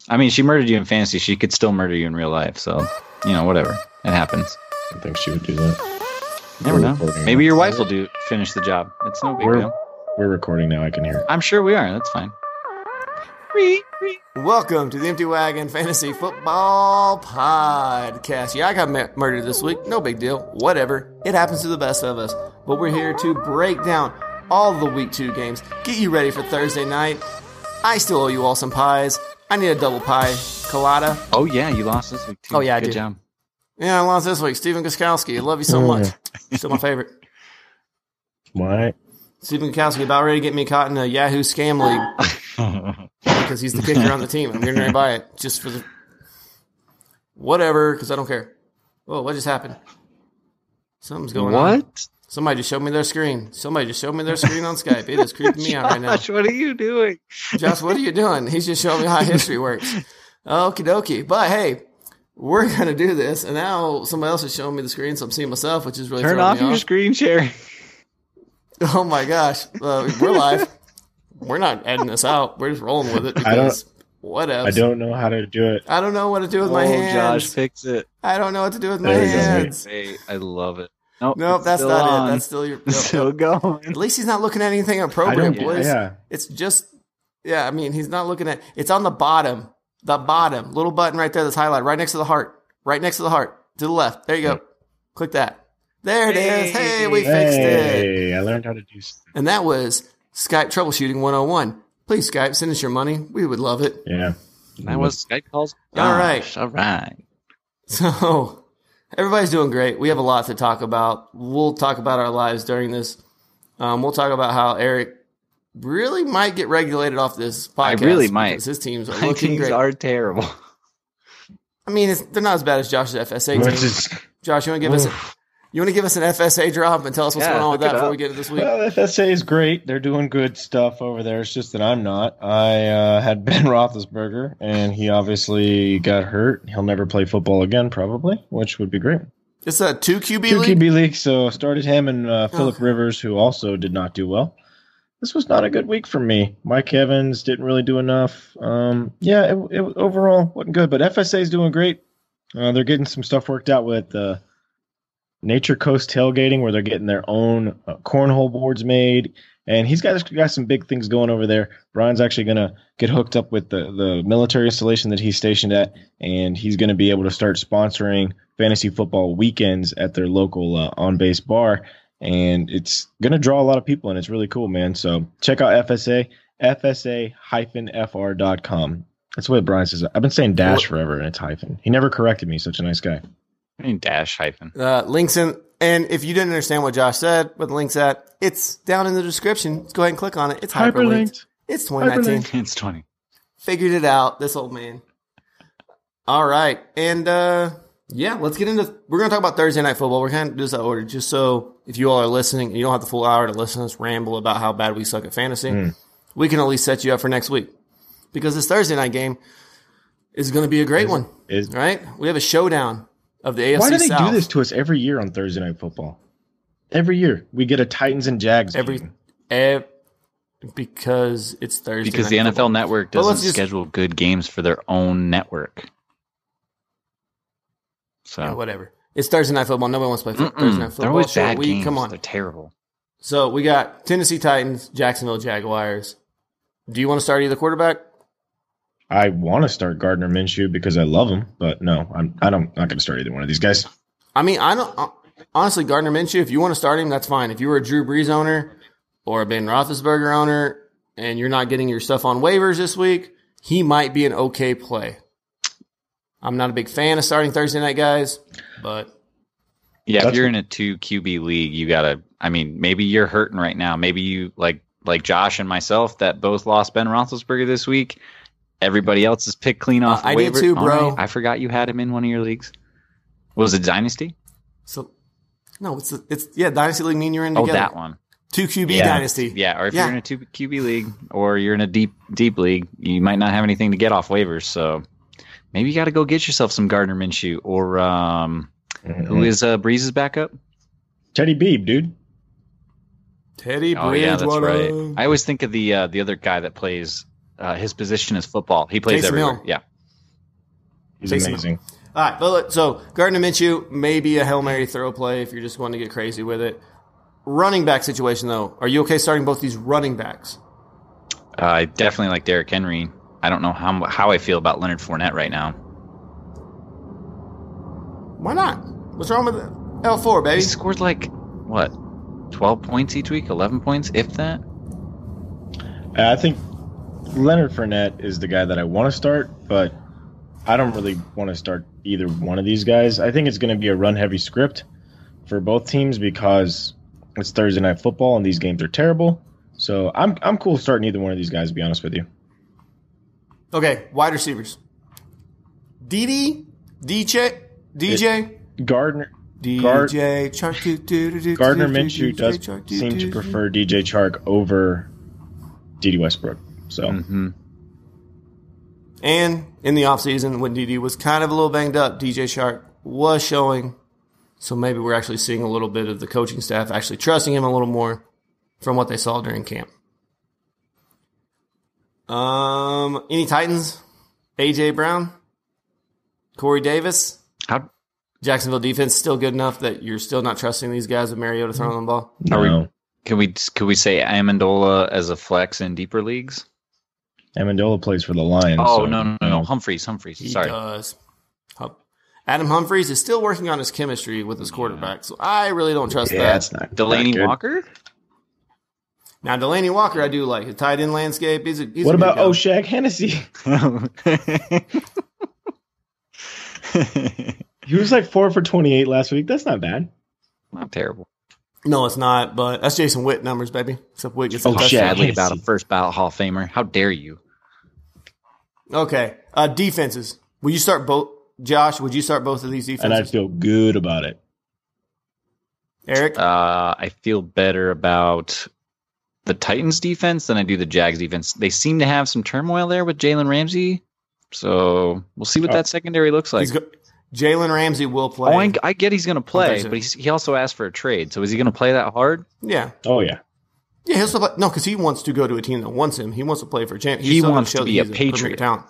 I mean, she murdered you in fantasy. She could still murder you in real life. So, whatever. It happens. I think she would do that. Never know. Maybe your wife will finish the job. It's no big deal. We're recording now. I can hear it. I'm sure we are. That's fine. Welcome to the Empty Wagon Fantasy Football Podcast. Yeah, I got murdered this week. No big deal. Whatever. It happens to the best of us. But we're here to break down all the Week 2 games. Get you ready for Thursday night. I still owe you all some pies. I need a double pie colada. Oh, yeah. You lost this week, too. Oh, yeah, I Good did. job. Yeah, I lost this week. Steven Gostkowski. I love you so much. Still my favorite. Why? Steven Gostkowski about ready to get me caught in a Yahoo scam league. Because he's the kicker on the team. I'm getting ready to buy it just for the whatever, because I don't care. Whoa, what just happened? Something's going on. What? Somebody just showed me their screen. Somebody just showed me their screen on Skype. It is creeping me out right now. Josh, what are you doing? Josh, what are you doing? He's just showing me how history works. Okie dokie. But hey, we're going to do this. And now somebody else is showing me the screen, so I'm seeing myself, which is really Turn off your screen share. Oh my gosh. We're live. We're not editing this out. We're just rolling with it because what else? I don't know how to do it. I don't know what to do with my hands. Josh, fix it. I don't know what to do with my There we go. hands. Hey, I love it. Nope, that's still not on. it. That's still your. It's still going. At least he's not looking at anything appropriate, boys. Yeah. It's just, I mean, he's not looking at. It's on the bottom, little button right there that's highlighted, right next to the heart, to the left. There you go. Click that. There it is. Hey, we fixed it. Hey, I learned how to do stuff. And that was Skype Troubleshooting 101. Please, Skype, send us your money. We would love it. Yeah. That was Skype calls. All right. Gosh, all right. So, everybody's doing great. We have a lot to talk about. We'll talk about our lives during this. We'll talk about how Eric really might get regulated off this podcast. I really might. Because his teams are My looking teams great. are terrible. I mean, they're not as bad as Josh's FSA team. Josh, you want to give us an FSA drop and tell us what's going on with that before we get into this week? Well, FSA is great. They're doing good stuff over there. It's just that I'm not. I had Ben Roethlisberger, and he obviously got hurt. He'll never play football again, probably, which would be great. It's a 2 QB Two league? QB league, so started him and Phillip Rivers, who also did not do well. This was not a good week for me. Mike Evans didn't really do enough. It overall wasn't good, but FSA is doing great. They're getting some stuff worked out with Nature Coast tailgating, where they're getting their own cornhole boards made, and he's got some big things going over there. Brian's actually going to get hooked up with the military installation that he's stationed at, and he's going to be able to start sponsoring fantasy football weekends at their local on-base bar, and it's going to draw a lot of people, and it's really cool, man. So check out FSA, FSA-FR.com. That's what Brian says. I've been saying dash forever, and it's hyphen. He never corrected me. Such a nice guy. I mean, dash hyphen. Links in, and if you didn't understand what Josh said, what the link's at, it's down in the description. Let's go ahead and click on it. It's hyperlinked. It's 2019. It's 20. Figured it out, this old man. All right. And, let's get into, we're going to talk about Thursday Night Football. We're kind of do this out of order, just so if you all are listening and you don't have the full hour to listen to us ramble about how bad we suck at fantasy, we can at least set you up for next week. Because this Thursday night game is going to be a great one, right? We have a showdown of the AFC South. Why do they do this to us every year on Thursday Night Football? Every year. We get a Titans and Jags game. Because it's Thursday Because night the NFL football. Network doesn't schedule good games for their own network. So Yeah, whatever. It's Thursday Night Football. Nobody wants to play Thursday Night Football. They're always Short bad week. games. Come on. They're terrible. So we got Tennessee Titans, Jacksonville Jaguars. Do you want to start either quarterback? I want to start Gardner Minshew because I love him, but no, I'm not going to start either one of these guys. I mean, I don't honestly. Gardner Minshew, if you want to start him, that's fine. If you were a Drew Brees owner or a Ben Roethlisberger owner, and you're not getting your stuff on waivers this week, he might be an okay play. I'm not a big fan of starting Thursday night guys, but yeah, if you're in a 2 QB league, you gotta. I mean, maybe you're hurting right now. Maybe you like Josh and myself that both lost Ben Roethlisberger this week. Everybody else is picked clean off. I waiver. did too, bro. Right. I forgot you had him in one of your leagues. Was it Dynasty? So no, it's Dynasty League. Me and you're in Oh, together. that one. 2 QB Dynasty. Yeah, or if you're in a 2 QB league or you're in a deep league, you might not have anything to get off waivers. So maybe you got to go get yourself some Gardner Minshew or who is Breeze's backup? Teddy Beebe, dude. Teddy Oh yeah, that's Bridgewater. right. I always think of the other guy that plays his position is football. He plays Taysom everywhere. Hill. Yeah, He's amazing. All right, but so Gardner Minshew, maybe a Hail Mary throw play if you're just wanting to get crazy with it. Running back situation, though. Are you okay starting both these running backs? I definitely like Derrick Henry. I don't know how I feel about Leonard Fournette right now. Why not? What's wrong with L4, baby? He scored 12 points each week, 11 points, if that. I think Leonard Fournette is the guy that I want to start, but I don't really want to start either one of these guys. I think it's going to be a run-heavy script for both teams because it's Thursday Night Football and these games are terrible. So I'm cool starting either one of these guys, to be honest with you. Okay, wide receivers. DJ, Gardner Chark. Gardner Minshew does seem to prefer DJ Chark over Dede Westbrook. So, And in the offseason, when Dede was kind of a little banged up, DJ Chark was showing. So maybe we're actually seeing a little bit of the coaching staff actually trusting him a little more from what they saw during camp. Any Titans? A.J. Brown? Corey Davis? How Jacksonville defense still good enough that you're still not trusting these guys with Mariota throwing the ball? no. Could we say Amendola as a flex in deeper leagues? Amendola plays for the Lions. Oh, so, no. Humphreys. He Sorry. does. Adam Humphries is still working on his chemistry with his quarterback, so I really don't trust that. That's not Delaney not good. Walker? Now, Delaney Walker, I do like. The tight end landscape, he's What about O'Shag Hennessy? He was 4 for 28 last week. That's not bad. Not terrible. No, it's not, but that's Jason Witt numbers, baby. Except Witt gets a touchdown. Sadly about a first ballot Hall of Famer. How dare you? Okay. Defenses. Will you start both? Josh, would you start both of these defenses? And I feel good about it. Eric? I feel better about the Titans defense than I do the Jags defense. They seem to have some turmoil there with Jalen Ramsey. So we'll see what that secondary looks like. Jalen Ramsey will play. Oh, I get he's going to play, but he also asked for a trade. So is he going to play that hard? Yeah. Oh, yeah. Yeah, he'll still play. No, because he wants to go to a team that wants him. He wants to play for a champ. He wants to be a Patriot. Talent.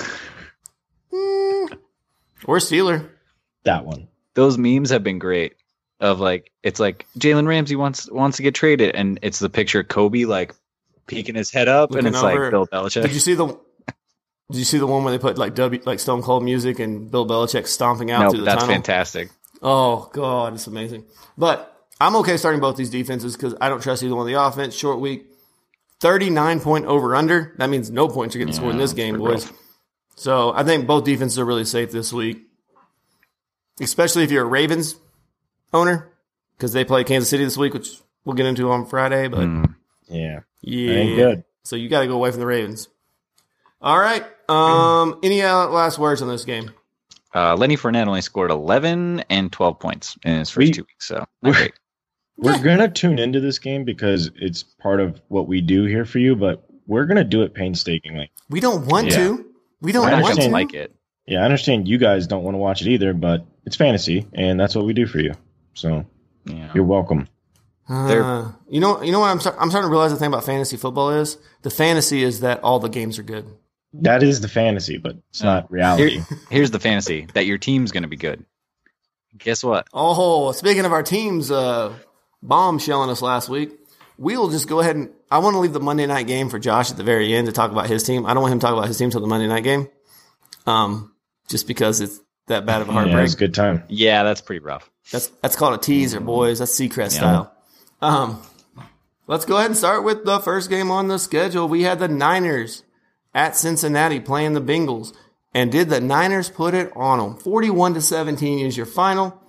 Or a Steeler. That one. Those memes have been great. Of it's like Jalen Ramsey wants to get traded, and it's the picture of Kobe peeking his head up, looking and it's over. like Bill Belichick. Did you see the one where they put like Stone Cold music and Bill Belichick stomping out through the tunnel? That's fantastic. Oh God, it's amazing. But I'm okay starting both these defenses because I don't trust either one of the offense. Short week, 39-point over under. That means no points are getting scored in this game, boys. Rough. So I think both defenses are really safe this week, especially if you're a Ravens owner because they play Kansas City this week, which we'll get into on Friday. But Yeah. yeah, Ain't good. So you got to go away from the Ravens. All right. Any last words on this game? Lenny Fournette only scored 11 and 12 points in his first 2 weeks. So not great. We're going to tune into this game because it's part of what we do here for you, but we're going to do it painstakingly. We don't want to. We don't I want to. like it. Yeah, I understand you guys don't want to watch it either, but it's fantasy, and that's what we do for you. So you're welcome. You know what I'm starting to realize the thing about fantasy football is? The fantasy is that all the games are good. That is the fantasy, but it's not reality. Here's the fantasy that your team's going to be good. Guess what? Oh, speaking of our teams bombshelling us last week, we will just go ahead and I want to leave the Monday night game for Josh at the very end to talk about his team. I don't want him to talk about his team till the Monday night game, just because it's that bad of a heartbreak. Yeah, it's a good time. Yeah, that's pretty rough. That's called a teaser, boys. That's Seacrest style. Let's go ahead and start with the first game on the schedule. We had the Niners at Cincinnati playing the Bengals. And did the Niners put it on them? 41-17 is your final.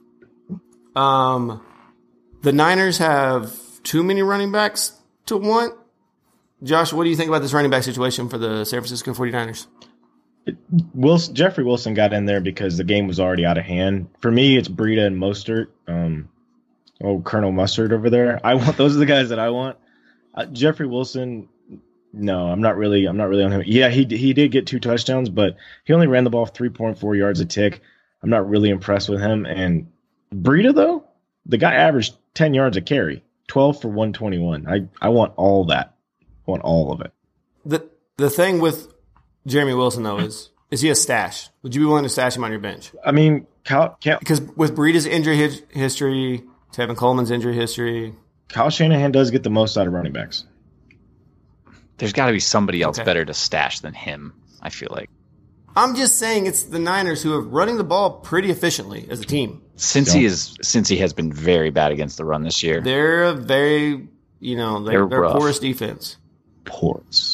The Niners have too many running backs to want. Josh, what do you think about this running back situation for the San Francisco 49ers? Jeffrey Wilson got in there because the game was already out of hand. For me, it's Breida and Mostert. Colonel Mustard over there. Those are the guys that I want. Jeffrey Wilson, no, I'm not really on him. Yeah, he did get 2 touchdowns, but he only ran the ball 3.4 yards a tick. I'm not really impressed with him. And Breida, though, the guy averaged 10 yards a carry, 12 for 121. I want all that. I want all of it. The thing with Jeremy Wilson, though, is Is he a stash? Would you be willing to stash him on your bench? I mean, because with Breida's injury history, Tevin Coleman's injury history, Kyle Shanahan does get the most out of running backs. There's got to be somebody else better to stash than him, I feel like. I'm just saying it's the Niners who are running the ball pretty efficiently as a team. Since he has been very bad against the run this year. They're a very, they're porous defense. Porous.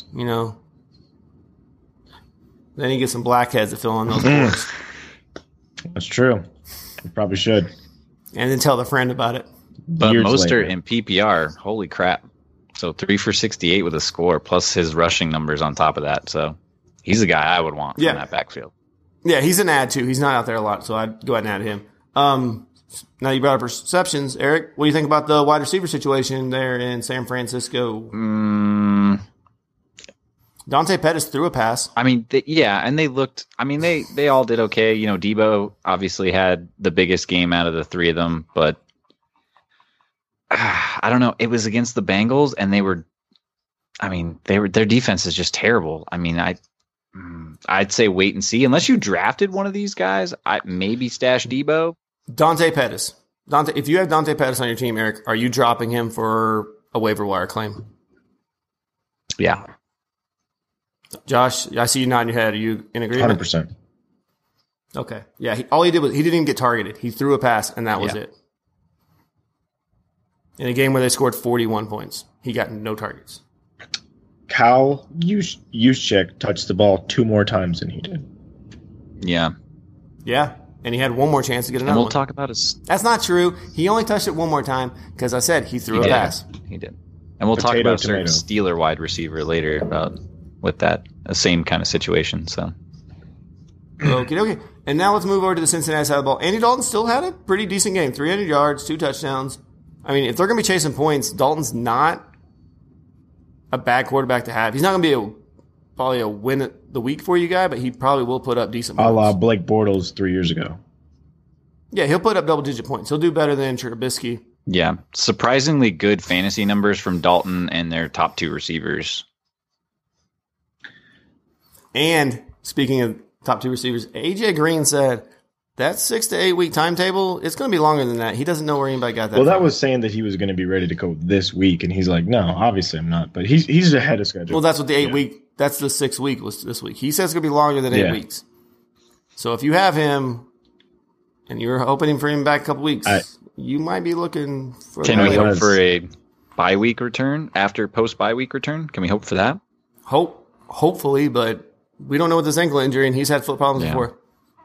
Then you get some blackheads to fill in those pores. That's true. You probably should. And then tell the friend about it. But Mostert in PPR, holy crap. So 3 for 68 with a score, plus his rushing numbers on top of that. So he's the guy I would want from that backfield. Yeah, he's an ad too. He's not out there a lot, so I'd go ahead and add him. Now you brought up receptions. Eric, what do you think about the wide receiver situation there in San Francisco? Dante Pettis threw a pass. I mean, and they looked. I mean, they all did okay. Debo obviously had the biggest game out of the three of them, but I don't know. It was against the Bengals, and their defense is just terrible. I mean, I'd say wait and see. Unless you drafted one of these guys, I maybe stash Debo. Dante Pettis. If you have Dante Pettis on your team, Eric, are you dropping him for a waiver wire claim? Yeah. Josh, I see you nodding your head. Are you in agreement? 100%. Okay. Yeah. All he did was he didn't even get targeted. He threw a pass, and that was it. In a game where they scored 41 points, he got no targets. Kyle Juszczyk touched the ball 2 more times than he did. Yeah. Yeah. And he had one more chance to get another one. And we'll talk about his... That's not true. He only touched it one more time because I said he threw a pass. He did. And we'll talk about a certain Steeler wide receiver later about with that same kind of situation. So, okay. And now let's move over to the Cincinnati side of the ball. Andy Dalton still had a pretty decent game. 300 yards, 2 touchdowns. I mean, if they're going to be chasing points, Dalton's not a bad quarterback to have. He's not going to be probably a win the week for you guy, but he probably will put up decent points. A la Blake Bortles 3 years ago. Yeah, he'll put up double-digit points. He'll do better than Trubisky. Yeah, surprisingly good fantasy numbers from Dalton and their top 2 receivers. And speaking of top 2 receivers, AJ Green said that 6 to 8 week timetable, it's going to be longer than that. He doesn't know where anybody got that. Well, that was saying that he was going to be ready to go this week, and he's like, no, obviously I'm not. But he's ahead of schedule. Well, that's what the 8 week. That's the 6 week was this week. He says it's going to be longer than 8 weeks. So if you have him and you're hoping for him back a couple weeks, you might be looking for. Can we hope for a bye week return after post bye week return? Can we hope for that? Hopefully, but we don't know with this ankle injury, and he's had foot problems before.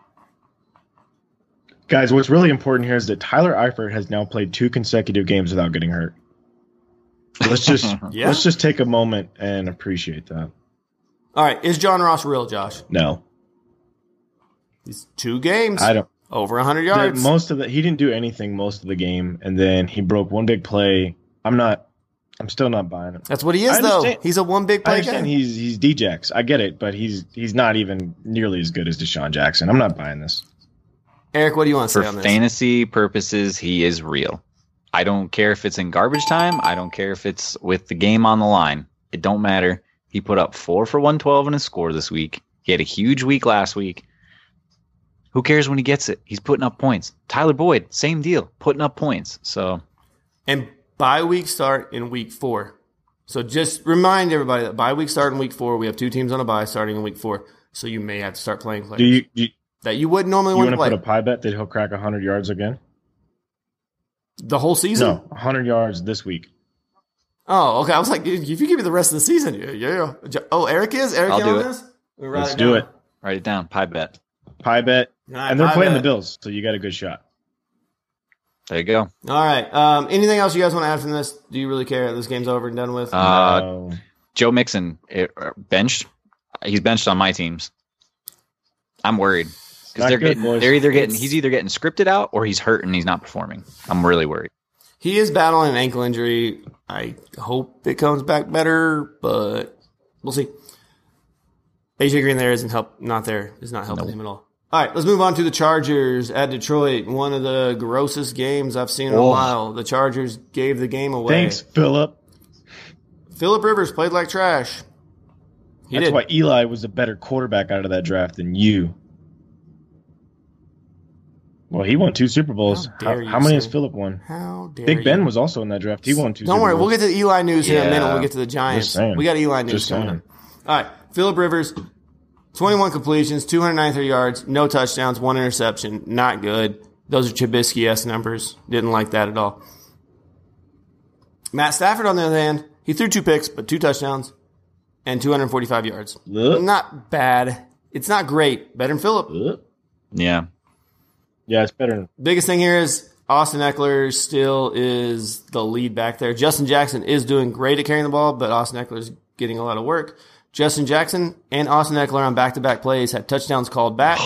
Guys, what's really important here is that Tyler Eifert has now played 2 consecutive games without getting hurt. Let's just take a moment and appreciate that. All right, is John Ross real, Josh? No. He's 2 games. I don't. Over 100 yards. He didn't do anything most of the game, and then he broke one big play. I'm still not buying it. That's what he is, though. He's a one big play guy. I understand he's Djax. I get it, but he's not even nearly as good as Deshaun Jackson. I'm not buying this. Eric, what do you want to say on this? For fantasy purposes, he is real. I don't care if it's in garbage time. I don't care if it's with the game on the line. It don't matter. He put up 4 for 112 in his score this week. He had a huge week last week. Who cares when he gets it? He's putting up points. Tyler Boyd, same deal, putting up points. So, and bye week start in week 4. So just remind everybody that bye week start in week 4. We have 2 teams on a bye starting in week 4. So you may have to start playing players that you wouldn't normally want to play. You want to put a pie bet that he'll crack 100 yards again? The whole season? No, 100 yards this week. Oh, okay. I was like, if you give me the rest of the season, yeah. Oh, Eric is? Eric I'll do it. This? Let's do it. Write it down. Pie bet. Pie bet. Right, and they're playing the Bills, so you got a good shot. There you go. All right. Anything else you guys want to add from this? Do you really care? This game's over and done with? No. Joe Mixon, benched. He's benched on my teams. I'm worried. Because he's either getting scripted out or he's hurt and he's not performing. I'm really worried. He is battling an ankle injury. I hope it comes back better, but we'll see. AJ Green there is not helping him at all. All right, let's move on to the Chargers at Detroit. One of the grossest games I've seen in a while. The Chargers gave the game away. Thanks, Phillip. Phillip Rivers played like trash. That's why Eli was a better quarterback out of that draft than you. Well, he won 2 Super Bowls. How many has Philip won? How dare Big Ben was also in that draft. He won 2 Super Bowls. Don't worry, we'll get to the Eli news here in a minute when we get to the Giants. We got Eli news coming up. All right, Philip Rivers, 21 completions, 293 yards, no touchdowns, 1 interception. Not good. Those are Trubisky-esque numbers. Didn't like that at all. Matt Stafford, on the other hand, he threw 2 picks, but 2 touchdowns and 245 yards. Not bad. It's not great. Better than Philip. Yeah. Yeah, it's better. Biggest thing here is Austin Eckler still is the lead back there. Justin Jackson is doing great at carrying the ball, but Austin Eckler is getting a lot of work. Justin Jackson and Austin Eckler on back-to-back plays had touchdowns called back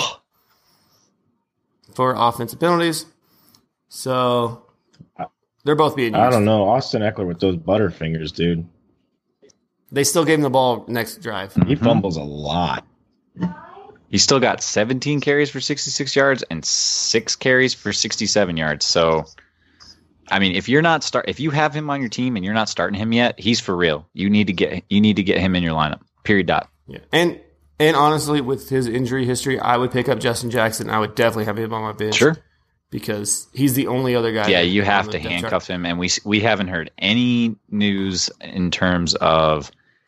for offensive penalties. So they're both being used. I don't know. Austin Eckler with those butterfingers, dude. They still gave him the ball next drive. He fumbles a lot. He still got 17 carries for 66 yards and 6 carries for 67 yards. So, I mean, if you have him on your team and you're not starting him yet, he's for real. You need to get him in your lineup. Period. Dot. Yeah. And honestly, with his injury history, I would pick up Justin Jackson. I would definitely have him on my bench. Sure. Because he's the only other guy. Yeah, you have to handcuff him, and we haven't heard any news in terms of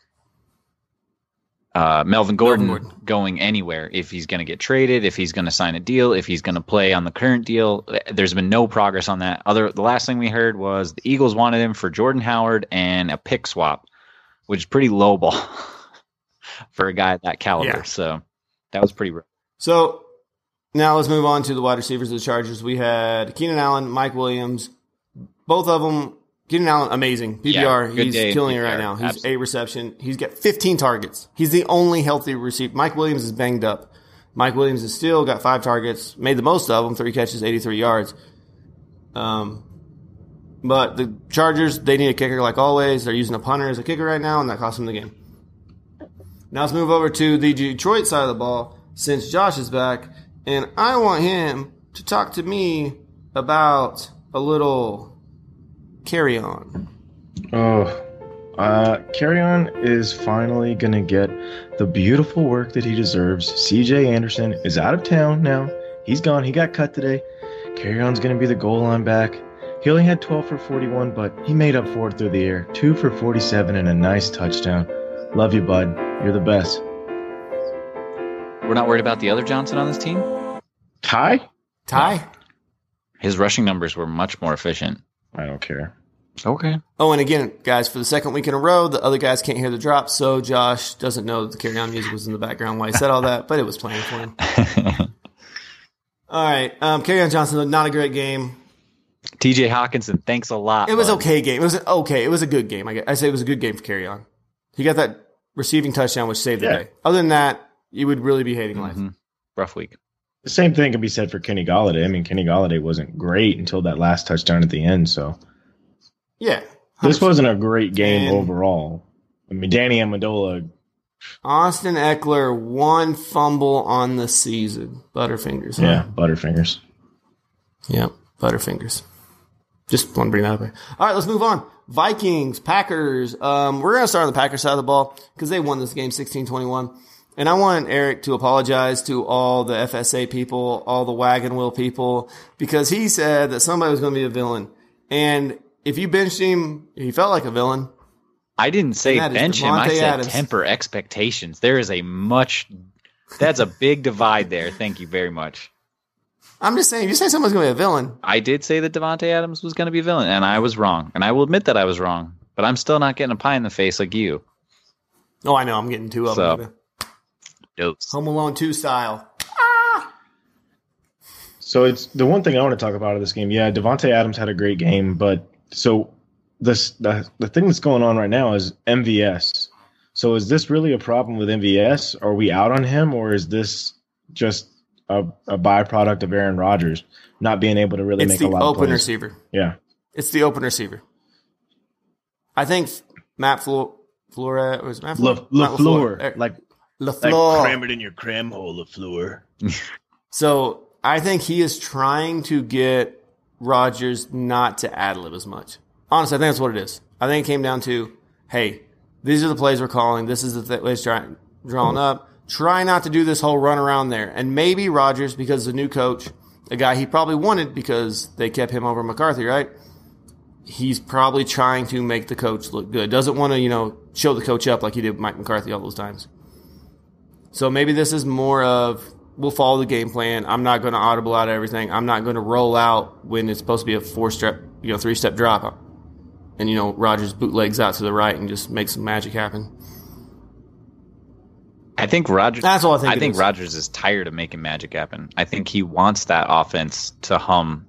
Melvin Gordon going anywhere, if he's going to get traded, if he's going to sign a deal, if he's going to play on the current deal. There's been no progress on that. The last thing we heard was the Eagles wanted him for Jordan Howard and a pick swap, which is pretty low ball for a guy at that caliber. Yeah. So that was pretty rough. So now let's move on to the wide receivers of the Chargers. We had Keenan Allen, Mike Williams, both of them. Keenan Allen, amazing. PPR, he's killing it right now. He's absolutely. 8 reception. He's got 15 targets. He's the only healthy receiver. Mike Williams is banged up. Mike Williams has still got 5 targets, made the most of them, 3 catches, 83 yards. But the Chargers, they need a kicker like always. They're using a punter as a kicker right now, and that cost them the game. Now let's move over to the Detroit side of the ball, since Josh is back, and I want him to talk to me about a little Carry On. Carry On is finally going to get the beautiful work that he deserves. CJ Anderson is out of town now. He's gone. He got cut today. Carry On's going to be the goal line back. He only had 12 for 41, but he made up for it through the air. 2 for 47 and a nice touchdown. Love you, bud. You're the best. We're not worried about the other Johnson on this team? Ty? His rushing numbers were much more efficient. I don't care. Okay. Oh, and again, guys, for the second week in a row, the other guys can't hear the drop, so Josh doesn't know that the Carry On music was in the background while he said all that, but it was playing for him. All right. Carry On Johnson, not a great game. TJ Hawkinson, thanks a lot. It was okay game. It was okay. It was a good game. I say it was a good game for Carry On. He got that receiving touchdown, which saved the day. Other than that, you would really be hating life. Rough week. The same thing can be said for Kenny Golladay. I mean, Kenny Golladay wasn't great until that last touchdown at the end, so. Yeah. 100%. This wasn't a great game overall. I mean, Danny Amendola. Austin Eckler, 1 fumble on the season. Butterfingers. Yeah, Butterfingers. Yeah, Butterfingers. Just want to bring that up here. All right, let's move on. Vikings, Packers. We're going to start on the Packers side of the ball because they won this game 16-21. And I want Eric to apologize to all the FSA people, all the wagon wheel people, because he said that somebody was going to be a villain. And if you benched him, he felt like a villain. I didn't say bench him. I said temper expectations. That's a big divide there. Thank you very much. I'm just saying, if you say someone's going to be a villain. I did say that Davante Adams was going to be a villain, and I was wrong. And I will admit that I was wrong. But I'm still not getting a pie in the face like you. Oh, I know. I'm getting 2 of them. Dose. Home Alone 2 style. So it's the one thing I want to talk about of this game. Yeah, Davante Adams had a great game, but so the thing that's going on right now is MVS. So is this really a problem with MVS? Are we out on him, or is this just a byproduct of Aaron Rodgers not being able to really make a lot of plays? It's the open receiver. Yeah. It's the open receiver. I think Matt LaFleur was Matt LaFleur. Like LaFleur. Cram it in your cram hole, LaFleur. So I think he is trying to get Rodgers not to ad-lib as much. Honestly, I think that's what it is. I think it came down to, hey, these are the plays we're calling. This is the way it's trying. drawn up. Try not to do this whole run around there. And maybe Rodgers, because the new coach, a guy he probably wanted because they kept him over McCarthy, right? He's probably trying to make the coach look good. Doesn't want to, show the coach up like he did with Mike McCarthy all those times. So maybe this is more of, we'll follow the game plan. I'm not going to audible out everything. I'm not going to roll out when it's supposed to be a 4-step, 3-step drop. And, Rodgers bootlegs out to the right and just makes some magic happen. I think Rodgers. That's all I think. Rodgers is tired of making magic happen. I think he wants that offense to hum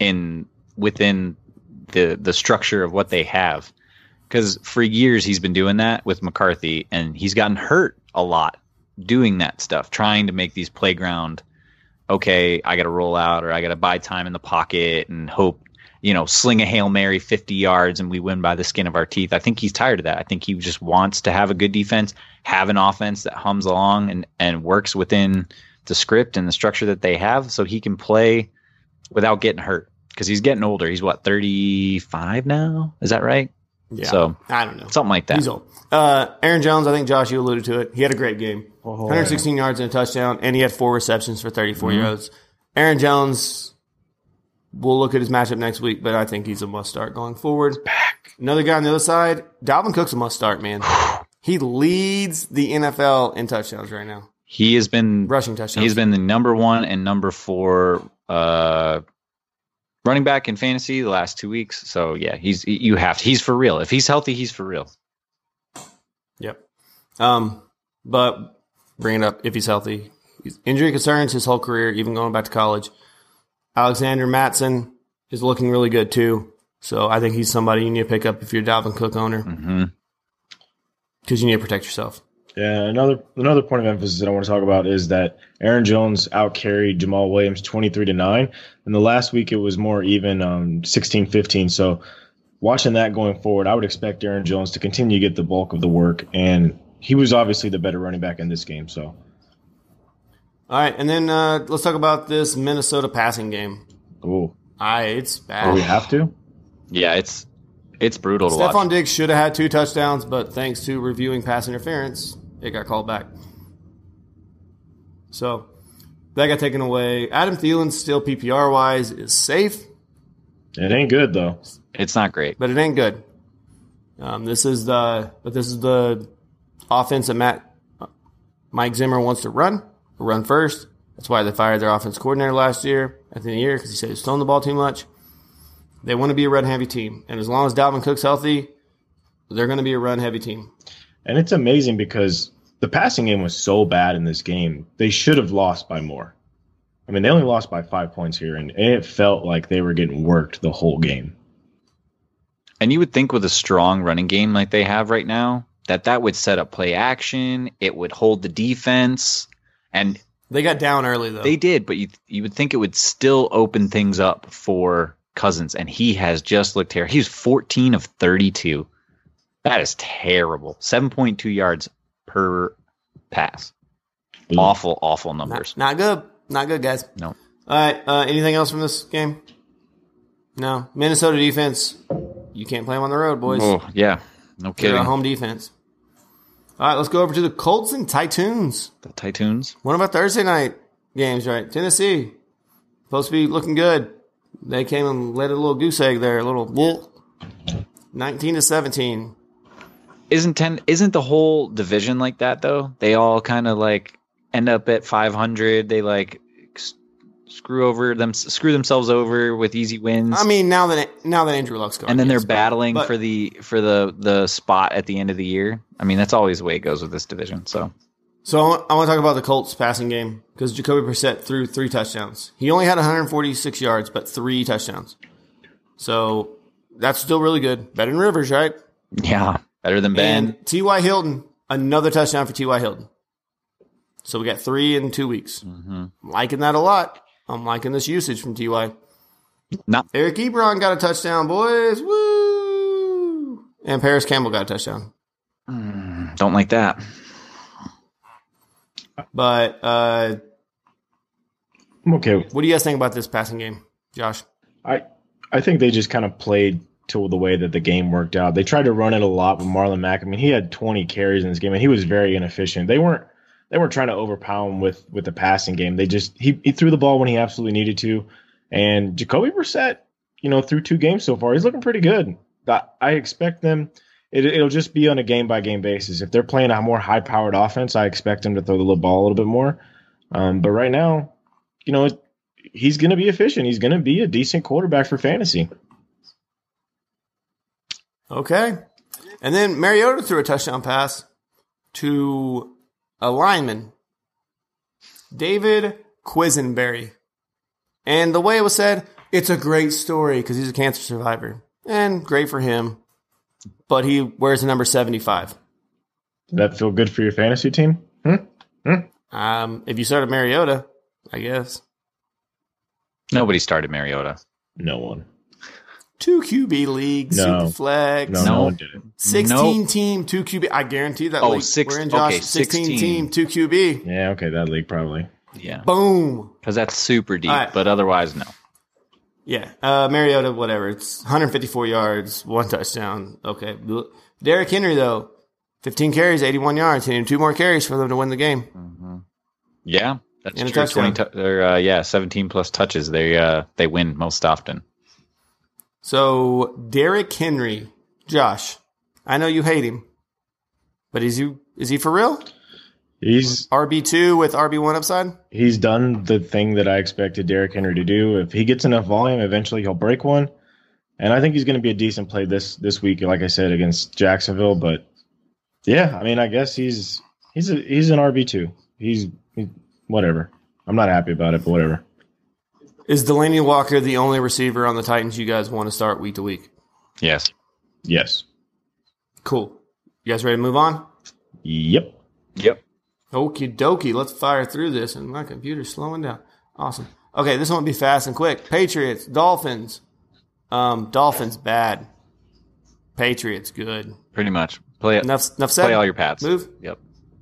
within the structure of what they have. Because for years he's been doing that with McCarthy, and he's gotten hurt a lot doing that stuff, trying to make these playground. Okay, I got to roll out, or I got to buy time in the pocket and hope. Sling a Hail Mary 50 yards and we win by the skin of our teeth. I think he's tired of that. I think he just wants to have a good defense, have an offense that hums along and works within the script and the structure that they have so he can play without getting hurt. Because he's getting older. He's 35 now? Is that right? Yeah. So I don't know. Something like that. He's old. Aaron Jones, I think Josh, you alluded to it. He had a great game. 116 yards and a touchdown, and he had 4 receptions for 34 yards. Aaron Jones... We'll look at his matchup next week, but I think he's a must-start going forward. Another guy on the other side, Dalvin Cook's a must-start, man. He leads the NFL in touchdowns right now. He has been rushing touchdowns. He's been the number 1 and number 4 running back in fantasy the last 2 weeks. So yeah, he's for real. If he's healthy, he's for real. Yep. But bring it up if he's healthy. Injury concerns his whole career, even going back to college. Alexander Mattson is looking really good too. So I think he's somebody you need to pick up if you're a Dalvin Cook owner. Because you need to protect yourself. Yeah, another point of emphasis that I want to talk about is that Aaron Jones outcarried Jamal Williams 23-9. And the last week it was more even 16-15. So watching that going forward, I would expect Aaron Jones to continue to get the bulk of the work. And he was obviously the better running back in this game. So. All right, and then let's talk about this Minnesota passing game. Oh, it's bad. Do we have to? Yeah, it's brutal to watch. Stephon Diggs should have had 2 touchdowns, but thanks to reviewing pass interference, it got called back. So that got taken away. Adam Thielen still PPR-wise is safe. It ain't good, though. It's not great. But it ain't good. This is the offense that Mike Zimmer wants to run first. That's why they fired their offense coordinator last year at the end of the year, because he said he was throwing the ball too much. They want to be a run-heavy team. And as long as Dalvin Cook's healthy, they're going to be a run-heavy team. And it's amazing because the passing game was so bad in this game. They should have lost by more. I mean, they only lost by 5 points here, and it felt like they were getting worked the whole game. And you would think with a strong running game like they have right now, that would set up play action. It would hold the defense. And they got down early, though. They did, but you would think it would still open things up for Cousins, and he has just looked terrible. He's 14 of 32. That is terrible. 7.2 yards per pass. Awful numbers. Not good. Not good, guys. No. All right, anything else from this game? No. Minnesota defense, you can't play them on the road, boys. Oh, yeah. No kidding. They're a home defense. All right, let's go over to the Colts and Titans. The Titans. One of our Thursday night games, right? Tennessee. Supposed to be looking good. They came and let a little goose egg there. A little 19-17. Isn't the whole division like that, though? They all kind of like end up at 500. They like screw themselves over with easy wins. I mean, now that Andrew Luck's gone, and then they're battling for the spot at the end of the year. I mean, that's always the way it goes with this division. So I want to talk about the Colts passing game because Jacoby Brissett threw 3 touchdowns. He only had 146 yards, but 3 touchdowns. So that's still really good. Better than Rivers, right? Yeah, better than Ben. And T.Y. Hilton, another touchdown for T.Y. Hilton. So we got 3 in 2 weeks. Mm-hmm. I'm liking that a lot. I'm liking this usage from T.Y. Eric Ebron got a touchdown, boys. Woo! And Paris Campbell got a touchdown. Don't like that. But I'm okay. What do you guys think about this passing game, Josh? I think they just kind of played to the way that the game worked out. They tried to run it a lot with Marlon Mack. I mean, he had 20 carries in this game, and he was very inefficient. They weren't trying to overpower him with the passing game. They just he threw the ball when he absolutely needed to. And Jacoby Brissett, through 2 games so far, he's looking pretty good. I expect them. It'll just be on a game-by-game basis. If they're playing a more high-powered offense, I expect them to throw the ball a little bit more. But right now, he's going to be efficient. He's going to be a decent quarterback for fantasy. Okay. And then Mariota threw a touchdown pass to a lineman, David Quisenberry. And the way it was said, it's a great story because he's a cancer survivor. And great for him. But he wears the number 75. Did that feel good for your fantasy team? If you started Mariota, I guess. Nobody started Mariota. No one. 2 QB league, super flex. No one did it. 16 team, 2 QB. I guarantee that league. We're in Josh. Okay, 16 team, 2 QB. Yeah, okay, that league probably. Yeah. Boom. Because that's super deep, right. but otherwise, no. Yeah. Mariota, whatever. It's 154 yards, 1 touchdown. Okay. Derrick Henry, though, 15 carries, 81 yards. He needed 2 more carries for them to win the game. Mm-hmm. Yeah, that's and true. 17 plus touches. They win most often. So Derrick Henry, Josh, I know you hate him, but is he for real? He's RB2 with RB1 upside? He's done the thing that I expected Derrick Henry to do. If he gets enough volume, eventually he'll break one. And I think he's going to be a decent play this week, like I said, against Jacksonville. But yeah, I mean, I guess he's an RB2. He's whatever. I'm not happy about it, but whatever. Is Delaney Walker the only receiver on the Titans you guys want to start week to week? Yes. Yes. Cool. You guys ready to move on? Yep. Okie dokie. Let's fire through this. And my computer's slowing down. Awesome. Okay, this one will be fast and quick. Patriots, Dolphins. Dolphins, bad. Patriots, good. Pretty much. Play it. Enough said. Play all your pads. Move. Yep.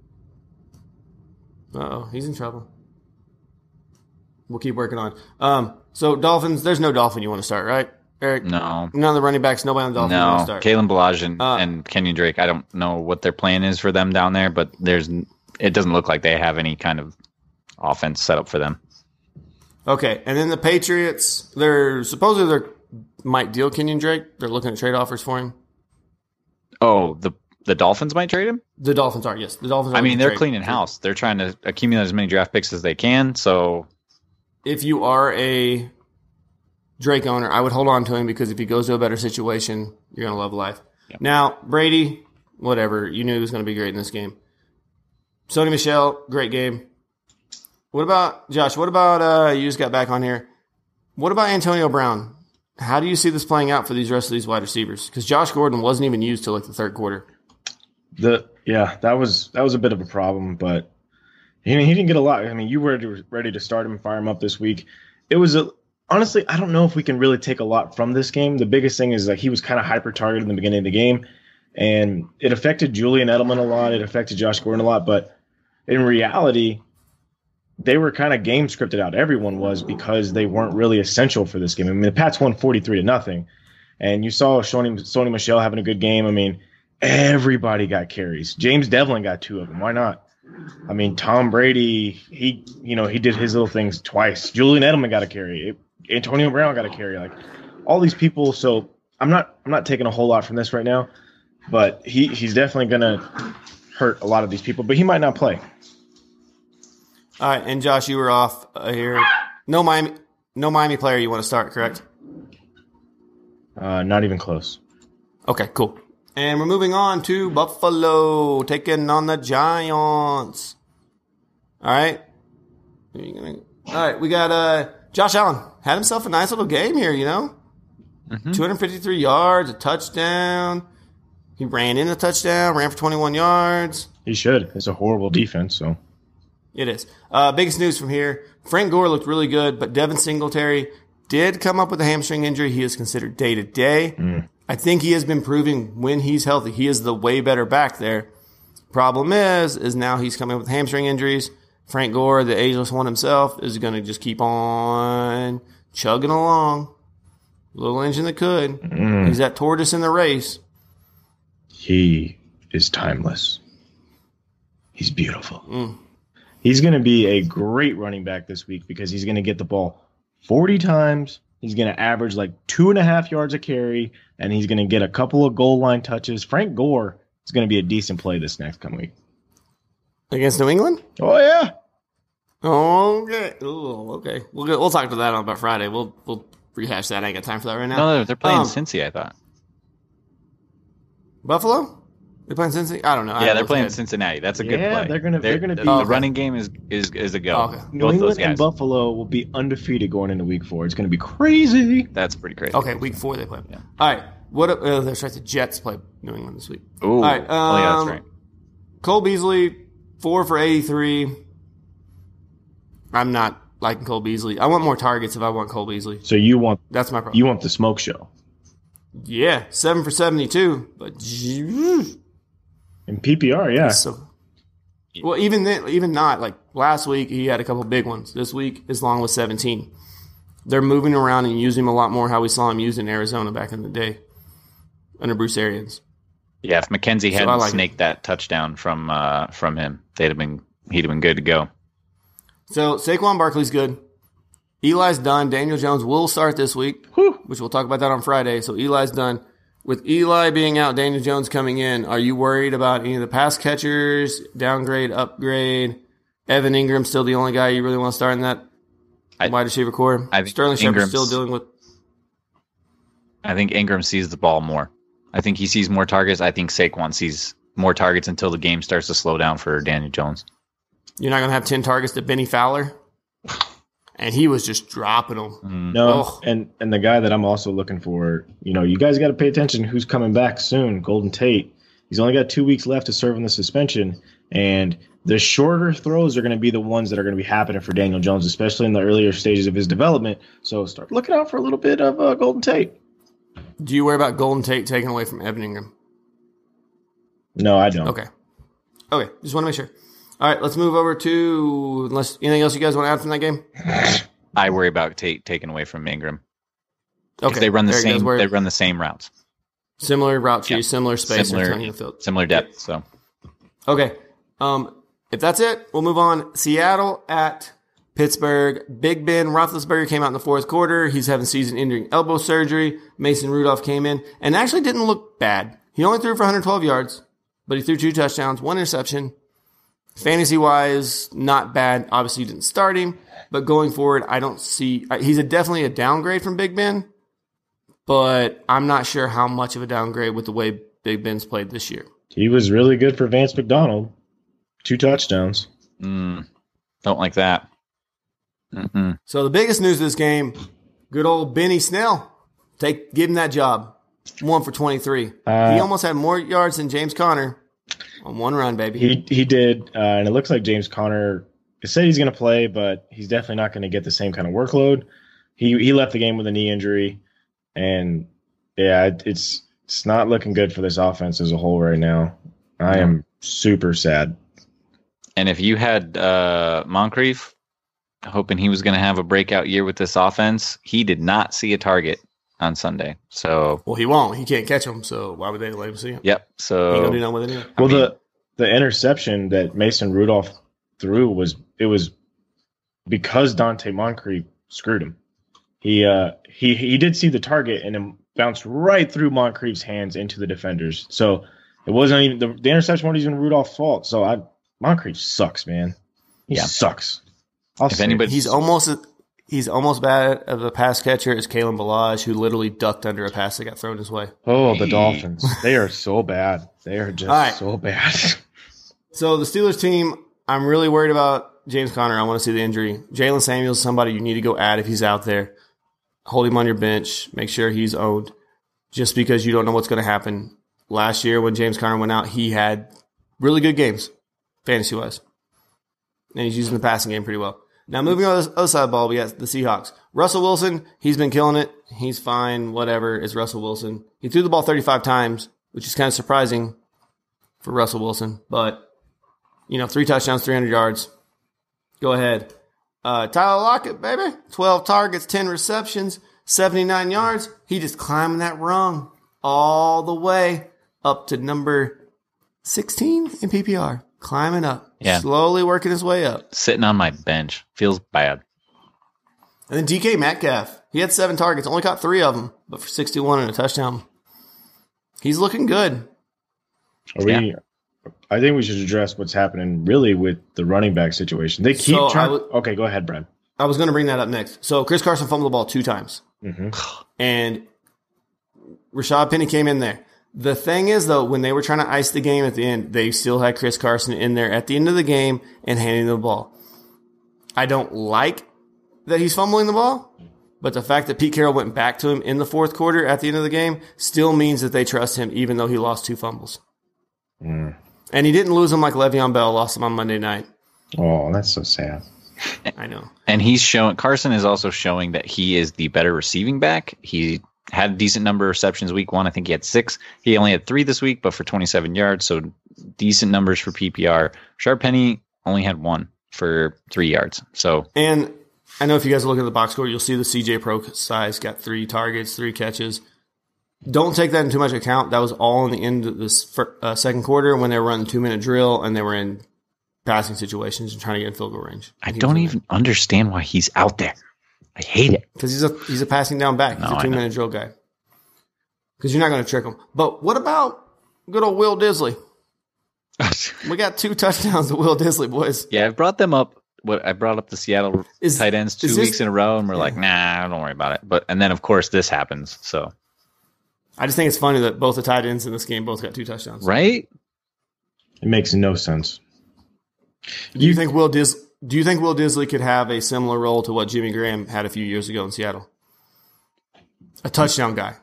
Uh-oh, he's in trouble. We'll keep working on. So Dolphins, there's no Dolphin you want to start, right, Eric? No. None of the running backs, nobody on the Dolphins you want to start. Kalen Ballage and Kenyon Drake, I don't know what their plan is for them down there, but it doesn't look like they have any kind of offense set up for them. Okay, and then the Patriots, they might deal Kenyon Drake. They're looking at trade offers for him. Oh, the Dolphins might trade him? The Dolphins are, yes. The Dolphins are. I mean, they're cleaning house. They're trying to accumulate as many draft picks as they can, so... If you are a Drake owner, I would hold on to him because if he goes to a better situation, you're going to love life. Yep. Now, Brady, whatever. You knew he was going to be great in this game. Sony Michel, great game. What about, Josh, you just got back on here. What about Antonio Brown? How do you see this playing out for these rest of these wide receivers? Because Josh Gordon wasn't even used till like the third quarter. That was a bit of a problem, but he didn't get a lot. I mean, you were ready to start him and fire him up this week. It was honestly, I don't know if we can really take a lot from this game. The biggest thing is like he was kind of hyper targeted in the beginning of the game, and it affected Julian Edelman a lot. It affected Josh Gordon a lot, but in reality, they were kind of game scripted out. Everyone was, because they weren't really essential for this game. I mean, the Pats won 43-0, and you saw Sony Michel having a good game. I mean, everybody got carries. James Devlin got 2 of them. Why not? I mean, Tom Brady, he did his little things twice. Julian Edelman got a carry. Antonio Brown got a carry. Like all these people. So I'm not taking a whole lot from this right now, but he's definitely gonna hurt a lot of these people. But he might not play. All right, and Josh, you were off here. No Miami player you want to start, correct? Not even close. Okay, cool. And we're moving on to Buffalo, taking on the Giants. All right. All right, we got Josh Allen. Had himself a nice little game here, Mm-hmm. 253 yards, a touchdown. He ran in the touchdown, ran for 21 yards. He should. It's a horrible defense, so. It is. Biggest news from here. Frank Gore looked really good, but Devin Singletary did come up with a hamstring injury. He is considered day-to-day. I think he has been proving when he's healthy, he is the way better back there. Problem is now he's coming with hamstring injuries. Frank Gore, the ageless one himself, is going to just keep on chugging along. Little engine that could. He's that tortoise in the race. He is timeless. He's beautiful. He's going to be a great running back this week because he's going to get the ball 40 times. He's going to average like 2.5 yards a carry, and he's going to get a couple of goal line touches. Frank Gore is going to be a decent play this next coming week. Against New England? Oh, yeah. Okay. Ooh, okay. We'll talk to that on about Friday. We'll rehash that. I ain't got time for that right now. No, they're playing Cincy, I thought. Buffalo? They're playing Cincinnati? I don't know. Yeah, they're playing Cincinnati. That's a good play. They're gonna be the running game is a go. Okay. New England and Buffalo will be undefeated going into week 4. It's gonna be crazy. That's pretty crazy. Okay, week 4 they play. Yeah. All right. That's right. The Jets play New England this week. Ooh. All right. Yeah, that's right. Cole Beasley, 4 for 83. I'm not liking Cole Beasley. I want more targets if I want Cole Beasley. So that's my problem. You want the smoke show. Yeah, 7 for 72, but in PPR, yeah. So, well, even then, even not like last week, he had a couple big ones. This week, as long as 17. They're moving around and using him a lot more. How we saw him used in Arizona back in the day under Bruce Arians. Yeah, if McKenzie hadn't snaked that touchdown from him, he'd have been good to go. So Saquon Barkley's good. Eli's done. Daniel Jones will start this week, which we'll talk about that on Friday. So Eli's done. With Eli being out, Daniel Jones coming in, are you worried about any of the pass catchers, downgrade, upgrade? Evan Ingram still the only guy you really want to start in that wide receiver core? I think Sterling Shepard's still dealing with. I think Ingram sees the ball more. I think he sees more targets. I think Saquon sees more targets until the game starts to slow down for Daniel Jones. You're not going to have 10 targets to Benny Fowler? And he was just dropping them. No, and the guy that I'm also looking for, you guys got to pay attention who's coming back soon, Golden Tate. He's only got 2 weeks left to serve on the suspension, and the shorter throws are going to be the ones that are going to be happening for Daniel Jones, especially in the earlier stages of his development. So start looking out for a little bit of Golden Tate. Do you worry about Golden Tate taken away from Evan Ingram? No, I don't. Okay, just want to make sure. All right, let's move over to unless anything else you guys want to add from that game. I worry about Tate taken away from Ingram. Okay, they run the same. They run the same routes. Similar route tree, similar space, similar depth. So, okay. If that's it, we'll move on. Seattle at Pittsburgh. Big Ben Roethlisberger came out in the fourth quarter. He's having season-ending elbow surgery. Mason Rudolph came in and actually didn't look bad. He only threw for 112 yards, but he threw 2 touchdowns, 1 interception. Fantasy-wise, not bad. Obviously, you didn't start him, but going forward, I don't see – he's definitely a downgrade from Big Ben, but I'm not sure how much of a downgrade with the way Big Ben's played this year. He was really good for Vance McDonald. 2 touchdowns. Don't like that. Mm-mm. So the biggest news of this game, good old Benny Snell. Give him that job. 1 for 23. He almost had more yards than James Conner. On 1 run, baby. He did, and it looks like James Conner said he's going to play, but he's definitely not going to get the same kind of workload. He left the game with a knee injury, and yeah, it's not looking good for this offense as a whole right now. I am super sad. And if you had Moncrief, hoping he was going to have a breakout year with this offense, he did not see a target on Sunday. So he won't. He can't catch him. So why would they let him see him? Yep. So he ain't gonna do nothing with it anyway. Well, the interception that Mason Rudolph threw was because Dante Moncrief screwed him. He did see the target and it bounced right through Moncrief's hands into the defenders. So it wasn't even the interception wasn't even Rudolph's fault. So Moncrief sucks, man. He sucks. He's almost bad of a pass catcher as Kalen Ballage, who literally ducked under a pass that got thrown his way. Oh, the Dolphins. They are so bad. They are just so bad. So the Steelers team, I'm really worried about James Conner. I want to see the injury. Jalen Samuels is somebody you need to go add if he's out there. Hold him on your bench. Make sure he's owned. Just because you don't know what's going to happen. Last year when James Conner went out, he had really good games, fantasy-wise. And he's using the passing game pretty well. Now, moving on to the other side of the ball, we got the Seahawks. Russell Wilson, he's been killing it. He's fine, whatever, it's Russell Wilson. He threw the ball 35 times, which is kind of surprising for Russell Wilson. But, 3 touchdowns, 300 yards. Go ahead. Tyler Lockett, baby. 12 targets, 10 receptions. 79 yards. He just climbing that rung all the way up to number 16 in PPR. Climbing up. Yeah. Slowly working his way up. Sitting on my bench. Feels bad. And then DK Metcalf. He had 7 targets. Only caught 3 of them, but for 61 and a touchdown. He's looking good. I think we should address what's happening really with the running back situation. They keep trying. Okay, go ahead, Brad. I was going to bring that up next. So Chris Carson fumbled the ball 2 times. Mm-hmm. And Rashad Penny came in there. The thing is, though, when they were trying to ice the game at the end, they still had Chris Carson in there at the end of the game and handing the ball. I don't like that he's fumbling the ball, but the fact that Pete Carroll went back to him in the fourth quarter at the end of the game still means that they trust him, even though he lost 2 fumbles. Mm. And he didn't lose him like Le'Veon Bell lost him on Monday night. Oh, that's so sad. I know. And Carson is also showing that he is the better receiving back. He had a decent number of receptions week 1. I think he had 6. He only had 3 this week, but for 27 yards. So decent numbers for PPR. Rashard Penny only had 1 for 3 yards. So, and I know if you guys look at the box score, you'll see the CJ Pro size got 3 targets, 3 catches. Don't take that into much account. That was all in the end of this second quarter when they were running 2-minute drill and they were in passing situations and trying to get in field goal range. I don't even understand why he's out there. I hate it. Because he's a passing down back. He's a 2-minute drill guy. Because you're not going to trick him. But what about good old Will Disley? We got 2 touchdowns to Will Disley, boys. Yeah, I've brought them up. I brought up the Seattle tight ends 2 weeks in a row, and we're like, nah, don't worry about it. And then, of course, this happens. So I just think it's funny that both the tight ends in this game both got 2 touchdowns. Right? It makes no sense. Do you think Will Disley could have a similar role to what Jimmy Graham had a few years ago in Seattle? A touchdown guy.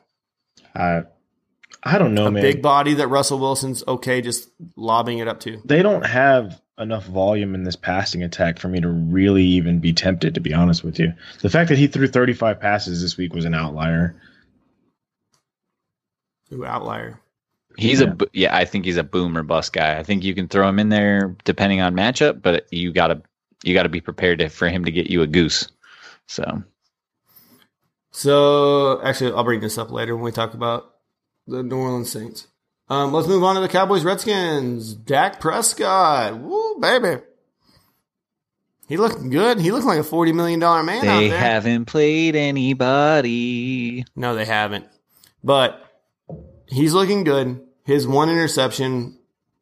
I don't know, man. A big body that Russell Wilson's okay just lobbing it up to. They don't have enough volume in this passing attack for me to really even be tempted, to be honest with you. The fact that he threw 35 passes this week was an outlier. Ooh, outlier. I think he's a boom or bust guy. I think you can throw him in there depending on matchup, but you gotta be prepared for him to get you a goose. So actually, I'll bring this up later when we talk about the New Orleans Saints. Let's move on to the Cowboys Redskins. Dak Prescott, woo baby, he looked good. He looked like a $40 million man out there. They haven't played anybody. No, they haven't, but he's looking good. His 1 interception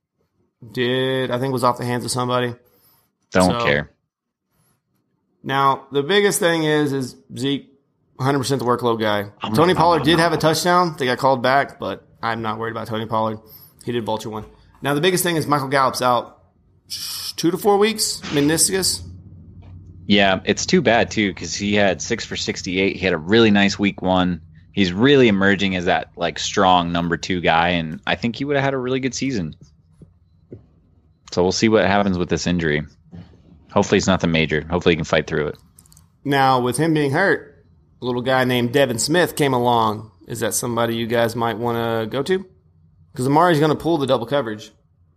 was off the hands of somebody. Don't care. Now, the biggest thing is Zeke, 100% the workload guy. Tony Pollard did have a touchdown. They got called back, but I'm not worried about Tony Pollard. He did vulture one. Now, the biggest thing is Michael Gallup's out 2 to 4 weeks, meniscus. Yeah, it's too bad, too, because he had 6 for 68. He had a really nice week 1. He's really emerging as that strong number 2 guy, and I think he would have had a really good season. So we'll see what happens with this injury. Hopefully it's nothing major. Hopefully he can fight through it. Now, with him being hurt, a little guy named Devin Smith came along. Is that somebody you guys might want to go to? Because Amari's going to pull the double coverage.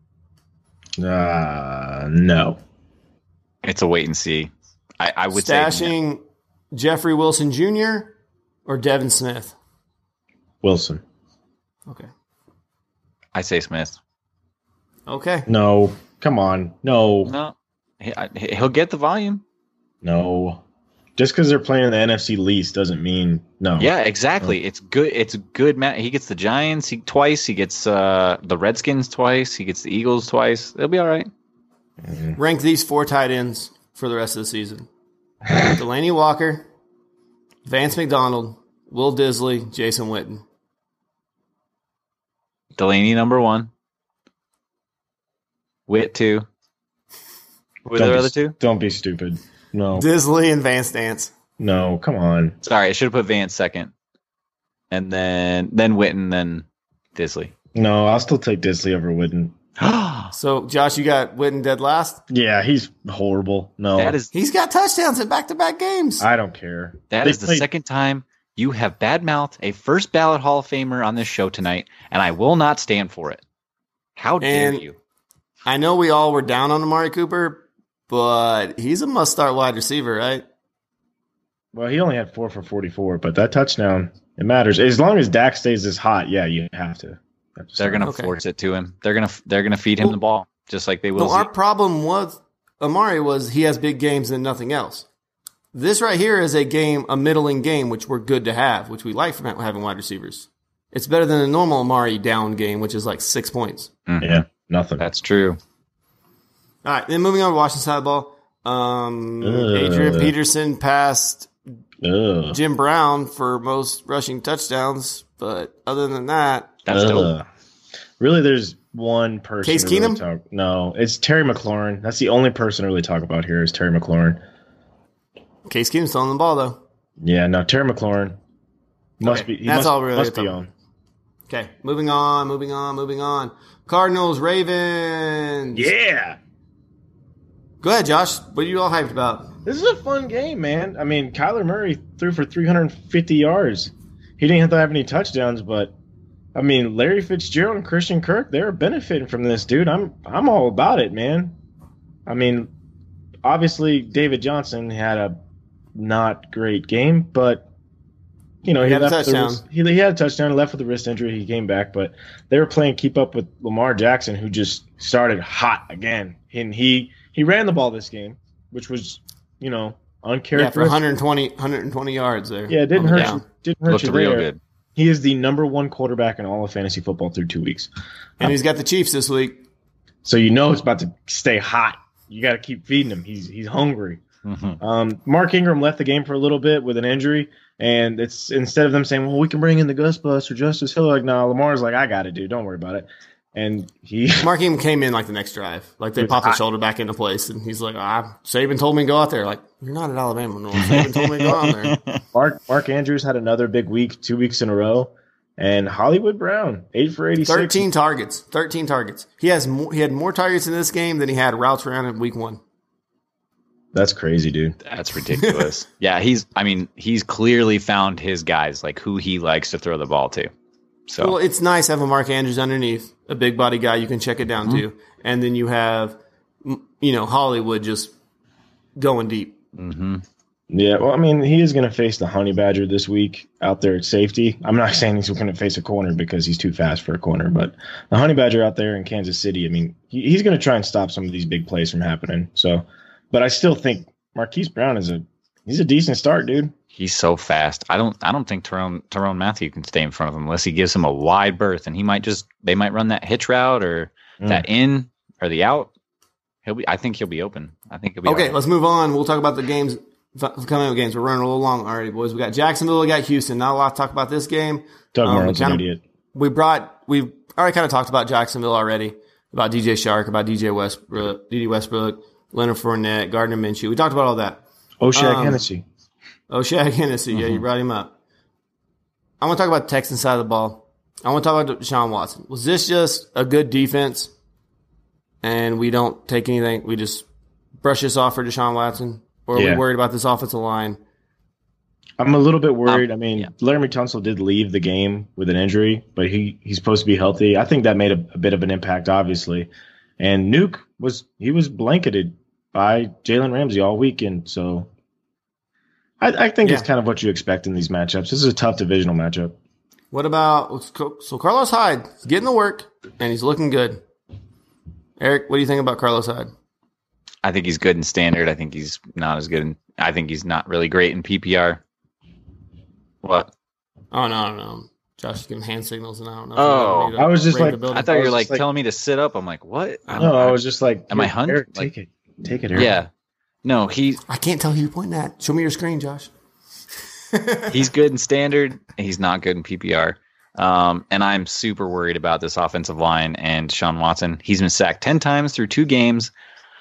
No. It's a wait and see. I would Stashing say Jeffrey Wilson Jr. or Devin Smith? Wilson. Okay. I say Smith. Okay. No. Come on. No. He'll get the volume. No. Just because they're playing in the NFC least doesn't mean no. Yeah, exactly. No. It's good. It's good. He gets the Giants twice. He gets the Redskins twice. He gets the Eagles twice. They'll be all right. Mm-hmm. Rank these 4 tight ends for the rest of the season. Delaney Walker, Vance McDonald, Will Disley, Jason Witten. Delaney number 1. Witt 2. Were there other 2? Don't be stupid. No. Disley and Vance Dance. No, come on. Sorry, I should have put Vance second. And then Witten, then Disley. No, I'll still take Disley over Witten. So, Josh, you got Witten dead last? Yeah, he's horrible. No. He's got touchdowns in back-to-back games. I don't care. That is the second time you have badmouthed a first ballot Hall of Famer on this show tonight, and I will not stand for it. How dare you? I know we all were down on Amari Cooper, but he's a must-start wide receiver, right? Well, he only had 4 for 44, but that touchdown, it matters. As long as Dak stays this hot, yeah, you have to. They're going to force it to him. They're going to feed him the ball just like they will. No, our problem was Amari was he has big games and nothing else. This right here is a middling game, which we're good to have, which we like from having wide receivers. It's better than a normal Amari down game, which is like 6 points. Mm-hmm. Yeah, nothing. That's true. All right, then moving on to Washington side of the ball. Adrian Peterson passed Jim Brown for most rushing touchdowns, but other than that, that's dope. Really, there's one person. Case Keenum? Really no, it's Terry McLaurin. That's the only person to really talk about here is Terry McLaurin. Case Keenum's still on the ball, though. Yeah, no, Terry McLaurin must be. That's all really must be on. Okay, moving on. Cardinals, Ravens. Yeah. Go ahead, Josh. What are you all hyped about? This is a fun game, man. I mean, Kyler Murray threw for 350 yards. He didn't have to have any touchdowns, but I mean, Larry Fitzgerald and Christian Kirk, they're benefiting from this, dude. I'm all about it, man. I mean, obviously David Johnson had a not great game, but you know, he had a touchdown. He had a touchdown, left with a wrist injury. He came back, but they were playing keep up with Lamar Jackson, who just started hot again. And he ran the ball this game, which was, you know, uncharacteristic. Yeah, for 120 yards there. Yeah, it didn't hurt you. Didn't hurt Looked you real there. good. He is the number one quarterback in all of fantasy football through 2 weeks. And he's got the Chiefs this week. So you know it's about to stay hot. You got to keep feeding him. He's hungry. Mm-hmm. Mark Ingram left the game for a little bit with an injury, and it's instead of them saying, well, we can bring in the Gus Bus or Justice Hill, like, no, Lamar's like, I got it, dude. Don't worry about it. And Mark Ingram came in like the next drive. Like they popped his shoulder back into place, and he's like, Saban told me to go out there. Like, you're not at Alabama. No, Saban told me to go out there. Mark Andrews had another big week, 2 weeks in a row. And Hollywood Brown, 8 for 86. 13 targets. He had more targets in this game than he had routes around in week 1. That's crazy, dude. That's ridiculous. Yeah, he's clearly found his guys, like who he likes to throw the ball to. So well, it's nice having Mark Andrews underneath, a big body guy you can check it down to. And then you have, you know, Hollywood just going deep. Mm-hmm. Yeah, well, I mean, he is going to face the Honey Badger this week out there at safety. I'm not saying he's going to face a corner because he's too fast for a corner, but the Honey Badger out there in Kansas City, I mean, he's going to try and stop some of these big plays from happening. So, but I still think Marquise Brown he's a decent start, dude. He's so fast. I don't think Tyrone Matthew can stay in front of him unless he gives him a wide berth, and they might run that hitch route or that in or the out. I think he'll be open. Okay. Let's move on. We'll talk about the games. Coming up games, we're running a little long already, boys. We got Jacksonville, we got Houston. Not a lot to talk about this game. Doug Martin's an idiot. We've already kind of talked about Jacksonville already, about DJ Shark, about DJ Westbrook, Dede Westbrook, Leonard Fournette, Gardner Minshew. We talked about all that. Oshag Hennessy. Yeah, you brought him up. I want to talk about the Texans side of the ball. I want to talk about Deshaun Watson. Was this just a good defense and we don't take anything? We just brush this off for Deshaun Watson? Or are we worried about this offensive line? I'm a little bit worried. Laramie Tunsil did leave the game with an injury, but he's supposed to be healthy. I think that made a bit of an impact, obviously. And Nuke was blanketed by Jalen Ramsey all weekend. So I think it's kind of what you expect in these matchups. This is a tough divisional matchup. What about Carlos Hyde? He's getting the work, and he's looking good. Eric, what do you think about Carlos Hyde? I think he's good in standard. I think he's not as good I think he's not really great in PPR. What? Oh, no. Josh is giving hand signals, and I don't know. Oh, I was just like, I thought you were like telling me to sit up. I'm like, what? I was just like, am I hunched? Eric, take it, Eric. Yeah. No, I can't tell who you're pointing at. Show me your screen, Josh. He's good in standard. He's not good in PPR. And I'm super worried about this offensive line and Deshaun Watson. He's been sacked 10 times through 2 games.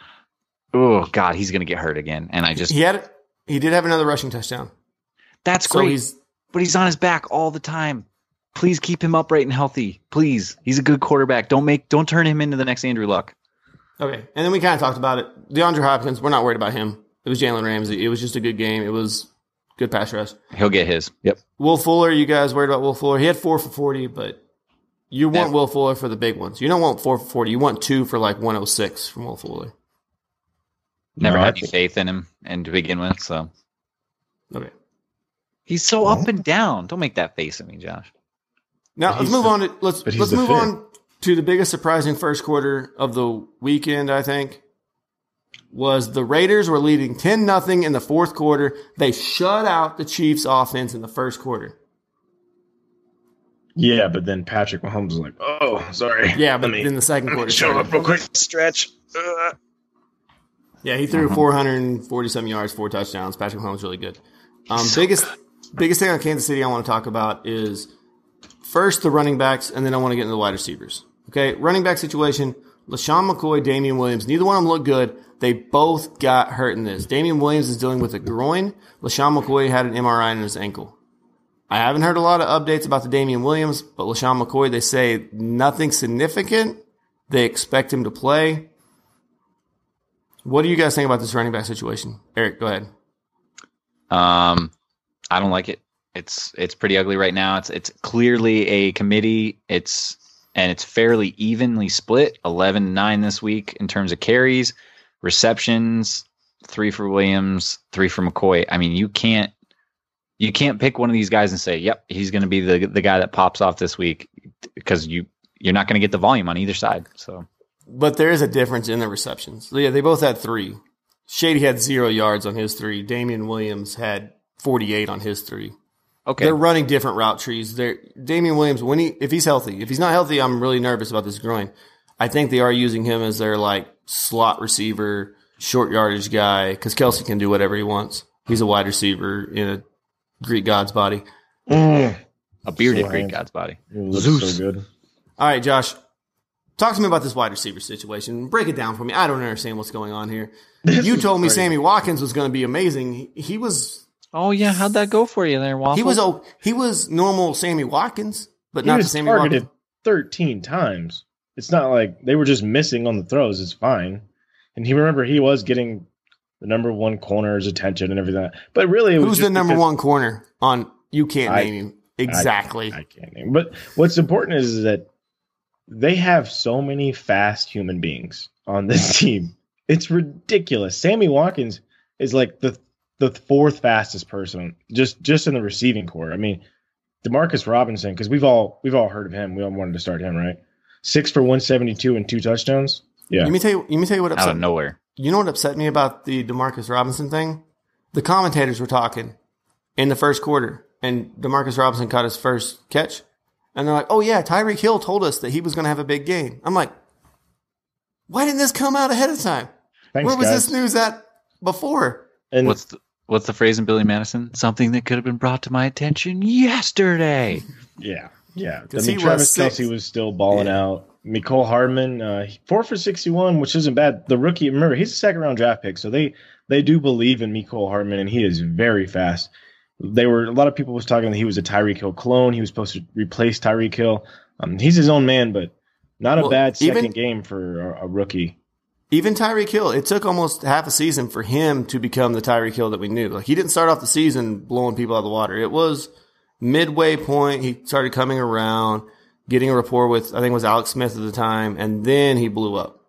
Oh God, he's going to get hurt again. And he did have another rushing touchdown. That's great. But he's on his back all the time. Please keep him upright and healthy. Please. He's a good quarterback. Don't turn him into the next Andrew Luck. Okay. And then we kind of talked about it. DeAndre Hopkins, we're not worried about him. It was Jalen Ramsey. It was just a good game. It was good pass rush. He'll get his. Yep. Will Fuller, you guys worried about Will Fuller? He had 4 for 40, but you want Will Fuller for the big ones. You don't want 4 for 40. You want 2 for like 106 from Will Fuller. Never had any faith in him and to begin with, so. Okay. He's so up and down. Don't make that face at me, Josh. Now let's move on to the biggest surprising first quarter of the weekend. I think was the Raiders were leading 10-0 in the fourth quarter. They shut out the Chiefs' offense in the first quarter. Yeah, but then Patrick Mahomes was like, "Oh, sorry." Yeah, but in the second quarter, show up real quick. Stretch. Yeah, he threw 440-some yards, 4 touchdowns. Patrick Mahomes really good. Biggest thing on Kansas City I want to talk about is first the running backs, and then I want to get into the wide receivers. Okay, running back situation: LaShawn McCoy, Damian Williams. Neither one of them look good. They both got hurt in this. Damian Williams is dealing with a groin. LaShawn McCoy had an MRI in his ankle. I haven't heard a lot of updates about the Damian Williams, but LaShawn McCoy, they say nothing significant. They expect him to play. What do you guys think about this running back situation? Eric, go ahead. I don't like it. It's pretty ugly right now. It's clearly a committee. It's fairly evenly split. 11-9 this week in terms of carries, receptions, 3 for Williams, 3 for McCoy. I mean, you can't pick one of these guys and say, "Yep, he's going to be the guy that pops off this week," because you're not going to get the volume on either side. So, but there is a difference in the receptions. Yeah, they both had 3. Shady had 0 yards on his 3. Damian Williams had 48 on his 3. Okay, they're running different route trees. Damian Williams, if he's healthy, if he's not healthy, I'm really nervous about this groin. I think they are using him as their slot receiver, short yardage guy, because Kelsey can do whatever he wants. He's a wide receiver in a Greek god's body. A bearded Greek god's body. Zeus. So good. All right, Josh. Talk to me about this wide receiver situation. Break it down for me. I don't understand what's going on here. You told me Sammy Watkins was going to be amazing. He was... Oh, yeah. How'd that go for you there, Waffle? He was normal Sammy Watkins, but not the Sammy Watkins. He was targeted 13 times. It's not like they were just missing on the throws. It's fine. And he was getting the number one corner's attention and everything. But really, who's the number one corner on? You can't name him. Exactly. I can't name him. But what's important is that they have so many fast human beings on this team. It's ridiculous. Sammy Watkins is like the 4th fastest person just in the receiving corps. I mean, Demarcus Robinson, because we've all heard of him. We all wanted to start him, right? 6 for 172 and 2 touchdowns. Yeah. Let me tell you what upset out of nowhere. You know what upset me about the Demarcus Robinson thing? The commentators were talking in the first quarter, and Demarcus Robinson caught his first catch, and they're like, "Oh yeah, Tyreek Hill told us that he was going to have a big game." I'm like, why didn't this come out ahead of time? Thanks, where was guys. this news at before? And what's the phrase in Billy Madison? Something that could have been brought to my attention yesterday. Yeah. I mean, Travis Kelce was still balling out. Mecole Hardman, 4 for 61, which isn't bad. The rookie, remember, he's a 2nd-round draft pick, so they do believe in Mecole Hardman, and he is very fast. A lot of people was talking that he was a Tyreek Hill clone. He was supposed to replace Tyreek Hill. He's his own man, but not a bad second game for a rookie. Even Tyreek Hill, it took almost half a season for him to become the Tyreek Hill that we knew. He didn't start off the season blowing people out of the water. It was midway point. He started coming around, getting a rapport with, I think it was Alex Smith at the time, and then he blew up.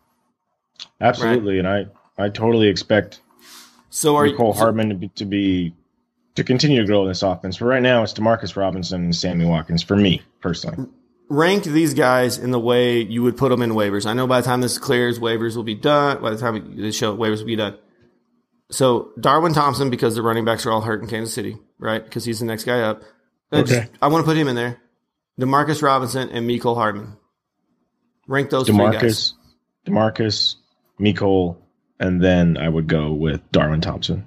Absolutely, right? And I totally expect Mecole Hardman to continue to grow in this offense. But right now, it's Demarcus Robinson and Sammy Watkins for me, personally. Rank these guys in the way you would put them in waivers. I know by the time this clears, waivers will be done. By the time this show, waivers will be done. So Darwin Thompson, because the running backs are all hurt in Kansas City, right? Because he's the next guy up. Okay. I want to put him in there. Demarcus Robinson and Mecole Hardman. Rank those 3 guys. Demarcus, Mecole, and then I would go with Darwin Thompson.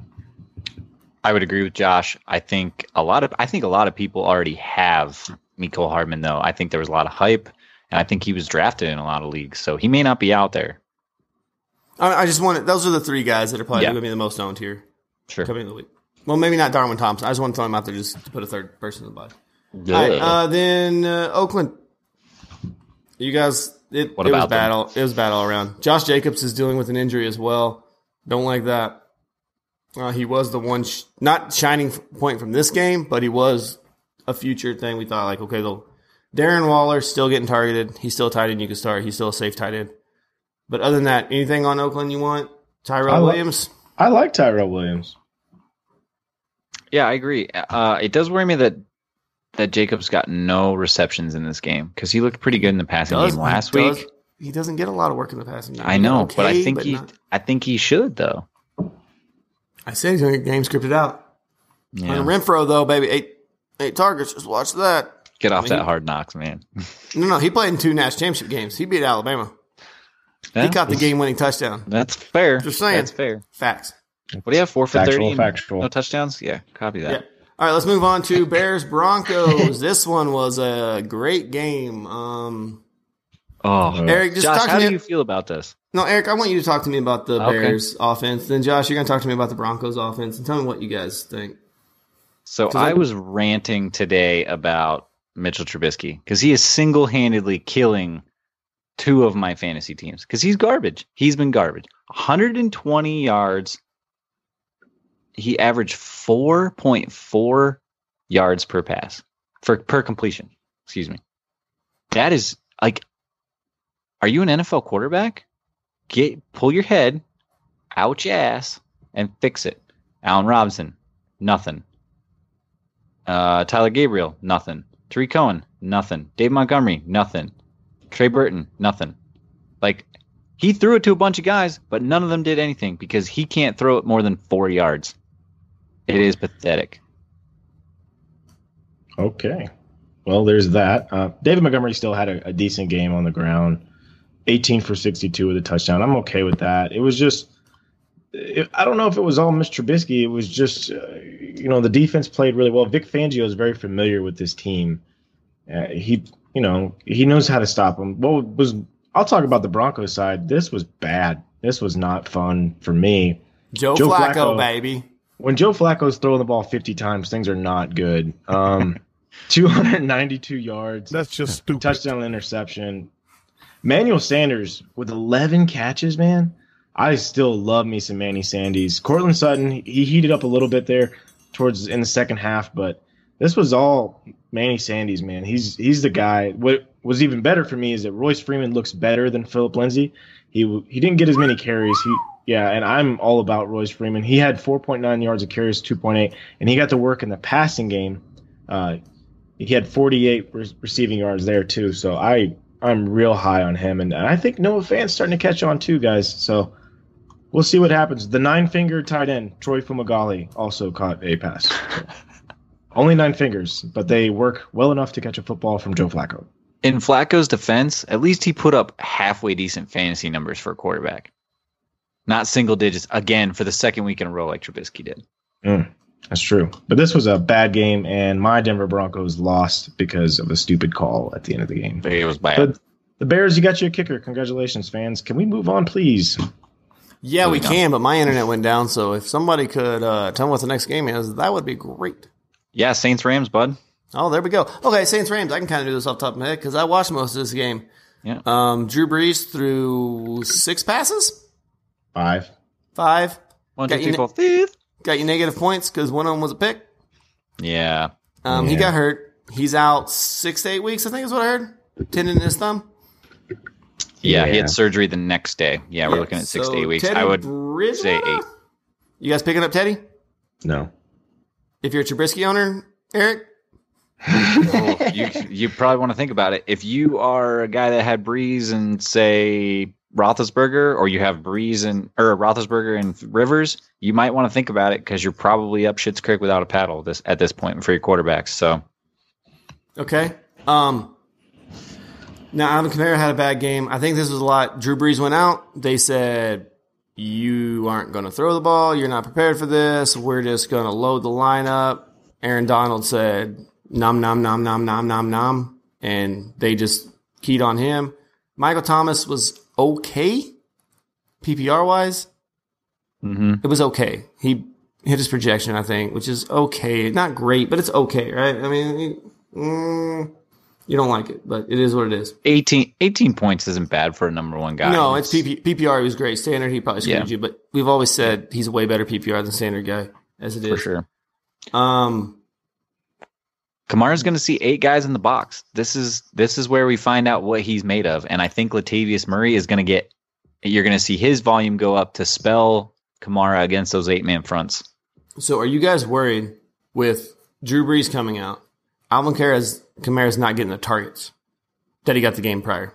I would agree with Josh. I think a lot of people already have Mecole Hardman, though. I think there was a lot of hype, and I think he was drafted in a lot of leagues, so he may not be out there. I just wanted, those are the 3 guys that are probably going to be the most owned here. Sure. Coming in the week. Well, maybe not Darwin Thompson. I just want to throw him out there just to put a 3rd person in the body. Yeah. All right, then Oakland. You guys, it was bad. It was bad all around. Josh Jacobs is dealing with an injury as well. Don't like that. He was the one, not shining point from this game, but he was a future thing. We thought, okay, Darren Waller still getting targeted. He's still a tight end you can start. He's still a safe tight end. But other than that, anything on Oakland you want? Tyrell Williams? I like Tyrell Williams. Yeah, I agree. It does worry me that Jacobs got no receptions in this game because he looked pretty good in the passing game last week. He doesn't get a lot of work in the passing game. I know, but I think he should though. I said he's going to get game scripted out. Yeah. And Renfro though, baby, eight targets. Just watch that. Get off that Hard Knocks, man. No, he played in 2 national championship games. He beat Alabama. Yeah, he caught the game-winning touchdown. That's fair. Just saying. That's fair. Facts. What do you have? 4 for 30? Factual. No touchdowns? Yeah, copy that. Yeah. All right, let's move on to Bears-Broncos. This one was a great game. Eric, just Josh, talk to how me. do you feel about this? No, Eric, I want you to talk to me about the Bears offense. Then, Josh, you're going to talk to me about the Broncos offense. And tell me what you guys think. So I was ranting today about Mitchell Trubisky because he is single-handedly killing 2 of my fantasy teams because he's garbage. He's been garbage. 120 yards. He averaged 4.4 yards per pass per completion. Excuse me. That is like, are you an NFL quarterback? Pull your head out your ass and fix it. Allen Robinson, nothing. Tyler Gabriel, nothing. Tariq Cohen, nothing. Dave Montgomery, nothing. Trey Burton, nothing. Like, he threw it to a bunch of guys, but none of them did anything because he can't throw it more than 4 yards. It is pathetic. Okay. Well, there's that. David Montgomery still had a decent game on the ground. 18 for 62 with a touchdown. I'm okay with that. It was just, I don't know if it was all Mr. Trubisky. It was just, the defense played really well. Vic Fangio is very familiar with this team. He knows how to stop them. I'll talk about the Broncos side. This was bad. This was not fun for me. Joe Flacco, baby. When Joe Flacco's throwing the ball 50 times, things are not good. 292 yards. That's just stupid. Touchdown interception. Manuel Sanders with 11 catches, man. I still love me some Manny Sandys. Cortland Sutton, he heated up a little bit there in the second half, but this was all Manny Sandys, man. He's the guy. What was even better for me is that Royce Freeman looks better than Phillip Lindsay. He didn't get as many carries. And I'm all about Royce Freeman. He had 4.9 yards of carries, 2.8, and he got to work in the passing game. He had 48 receiving yards there too. So I'm real high on him, and I think Noah Fant's starting to catch on too, guys. So we'll see what happens. The 9-fingered tight end, Troy Fumagalli, also caught a pass. Only 9 fingers, but they work well enough to catch a football from Joe Flacco. In Flacco's defense, at least he put up halfway decent fantasy numbers for a quarterback. Not single digits, again, for the second week in a row like Trubisky did. That's true. But this was a bad game, and my Denver Broncos lost because of a stupid call at the end of the game. It was bad. But the Bears, you got your kicker. Congratulations, fans. Can we move on, please? Yeah, we can, but my internet went down, so if somebody could tell me what the next game is, that would be great. Yeah, Saints-Rams, bud. Oh, there we go. Okay, Saints-Rams. I can kind of do this off the top of my head because I watched most of this game. Yeah. Drew Brees threw 6 passes? 5. 5. 1, 2, 3, 4, 5. Got you negative points because one of them was a pick. Yeah. He got hurt. He's out 6 to 8 weeks, I think is what I heard. Tendon in his thumb. Yeah, he had surgery the next day. Yeah, we're looking at 6 to 8 weeks. Teddy I would Bridgewater? say 8. You guys picking up Teddy? No. If you're a Trubisky owner, Eric? You probably want to think about it. If you are a guy that had Breeze and, say, Roethlisberger, or you have Roethlisberger and Rivers, you might want to think about it because you're probably up Schitt's Creek without a paddle at this point for your quarterbacks. So, okay. Now Alvin Kamara had a bad game. I think this was a lot. Drew Brees went out. They said, "You aren't going to throw the ball. You're not prepared for this. We're just going to load the lineup." Aaron Donald said, "Nom nom nom nom nom nom nom," and they just keyed on him. Michael Thomas was okay, PPR wise. Mm-hmm. It was okay. He hit his projection, I think, which is okay. Not great, but it's okay, right? I mean, you don't like it, but it is what it is. 18 points isn't bad for a number one guy. No, it's PPR. He was great. Standard, he probably screwed you, but we've always said he's a way better PPR than standard guy, as it is. For sure. Kamara's going to see 8 guys in the box. This is where we find out what he's made of, and I think Latavius Murray is going to you're going to see his volume go up to spell Kamara against those 8-man fronts. So are you guys worried with Drew Brees coming out, Alvin Kamara's not getting the targets that he got the game prior.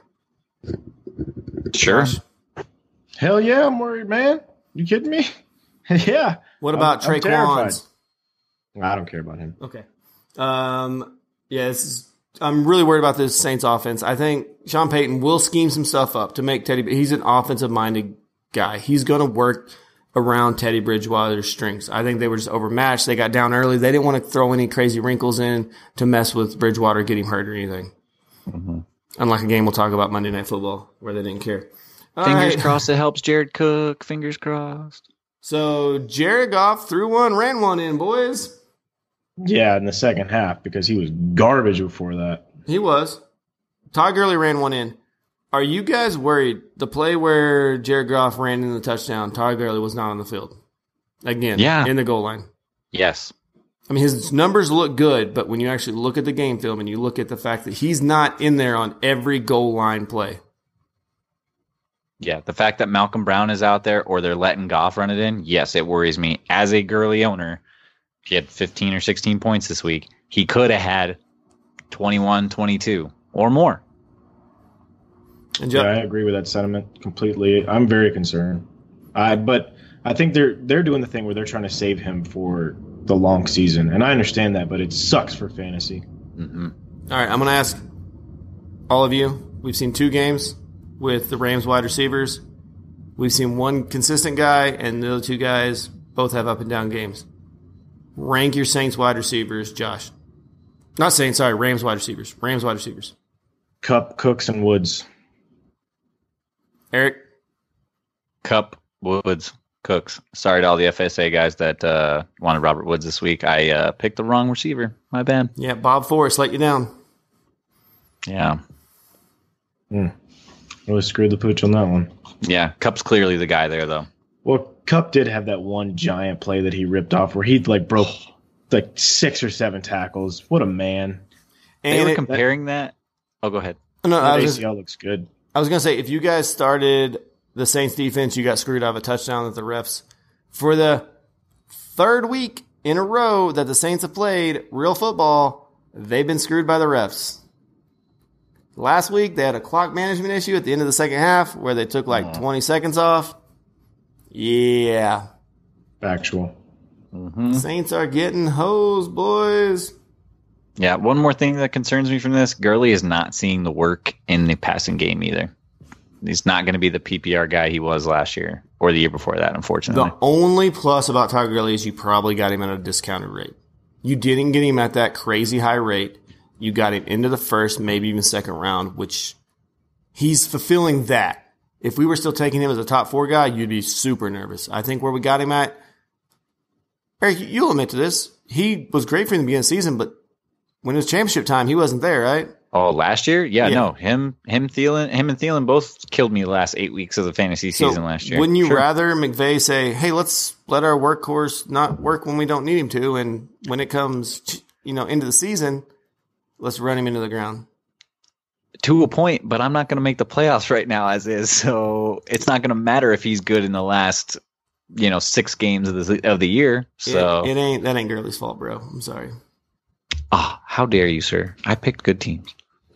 Sure. Josh? Hell yeah, I'm worried, man. You kidding me? Yeah. What about I'm terrified. Traquan? I don't care about him. Okay. I'm really worried about this Saints offense. I think Sean Payton will scheme some stuff up to make Teddy. He's an offensive-minded guy. He's going to work around Teddy Bridgewater's strengths. I think they were just overmatched. They got down early. They didn't want to throw any crazy wrinkles in to mess with Bridgewater, get him hurt or anything. Mm-hmm. Unlike a game we'll talk about Monday Night Football where they didn't care. Fingers crossed it helps Jared Cook. Fingers crossed. So Jared Goff threw one, ran one in, boys. Yeah, in the second half because he was garbage before that. He was. Todd Gurley ran one in. Are you guys worried? The play where Jared Goff ran in the touchdown, Todd Gurley was not on the field. Again, in the goal line. Yes. I mean, his numbers look good, but when you actually look at the game film and you look at the fact that he's not in there on every goal line play. Yeah, the fact that Malcolm Brown is out there or they're letting Goff run it in, yes, it worries me. As a Gurley owner, he had 15 or 16 points this week. He could have had 21, 22 or more. And I agree with that sentiment completely. I'm very concerned. But I think they're doing the thing where they're trying to save him for the long season. And I understand that, but it sucks for fantasy. Mm-hmm. All right, I'm going to ask all of you. We've seen 2 games with the Rams wide receivers. We've seen one consistent guy, and the other 2 guys both have up and down games. Rank your Saints wide receivers, Josh. Not Saints, sorry, Rams wide receivers. Rams wide receivers. Kupp, Cooks, and Woods. Eric? Kupp, Woods, Cooks. Sorry to all the FSA guys that wanted Robert Woods this week. I picked the wrong receiver. My bad. Yeah, Bob Forrest let you down. Yeah. Really screwed the pooch on that one. Yeah, Kupp's clearly the guy there, though. Well, Kupp did have that one giant play that he ripped off where he broke 6 or 7 tackles. What a man. And they were comparing that. Oh, go ahead. No, ACL looks good. I was going to say, if you guys started the Saints defense, you got screwed out of a touchdown at the refs. For the 3rd week in a row that the Saints have played real football, they've been screwed by the refs. Last week, they had a clock management issue at the end of the second half where they took 20 seconds off. Yeah. Factual. Mm-hmm. Saints are getting hosed, boys. Yeah, one more thing that concerns me from this, Gurley is not seeing the work in the passing game either. He's not going to be the PPR guy he was last year or the year before that, unfortunately. The only plus about Todd Gurley is you probably got him at a discounted rate. You didn't get him at that crazy high rate. You got him into the first, maybe even second round, which he's fulfilling that. If we were still taking him as a top 4 guy, you'd be super nervous. I think where we got him at, Eric, you'll admit to this, he was great for the beginning of the season, but when it was championship time, he wasn't there, right? Oh, last year? Yeah. No. Him and Thielen both killed me the last 8 weeks of the fantasy season last year. Wouldn't you rather McVay say, hey, let's let our workhorse not work when we don't need him to, and when it comes into the season, let's run him into the ground? To a point, but I'm not going to make the playoffs right now as is, so it's not going to matter if he's good in the last 6 games of the year. So that ain't Gurley's fault, bro. I'm sorry. How dare you, sir? I picked good teams.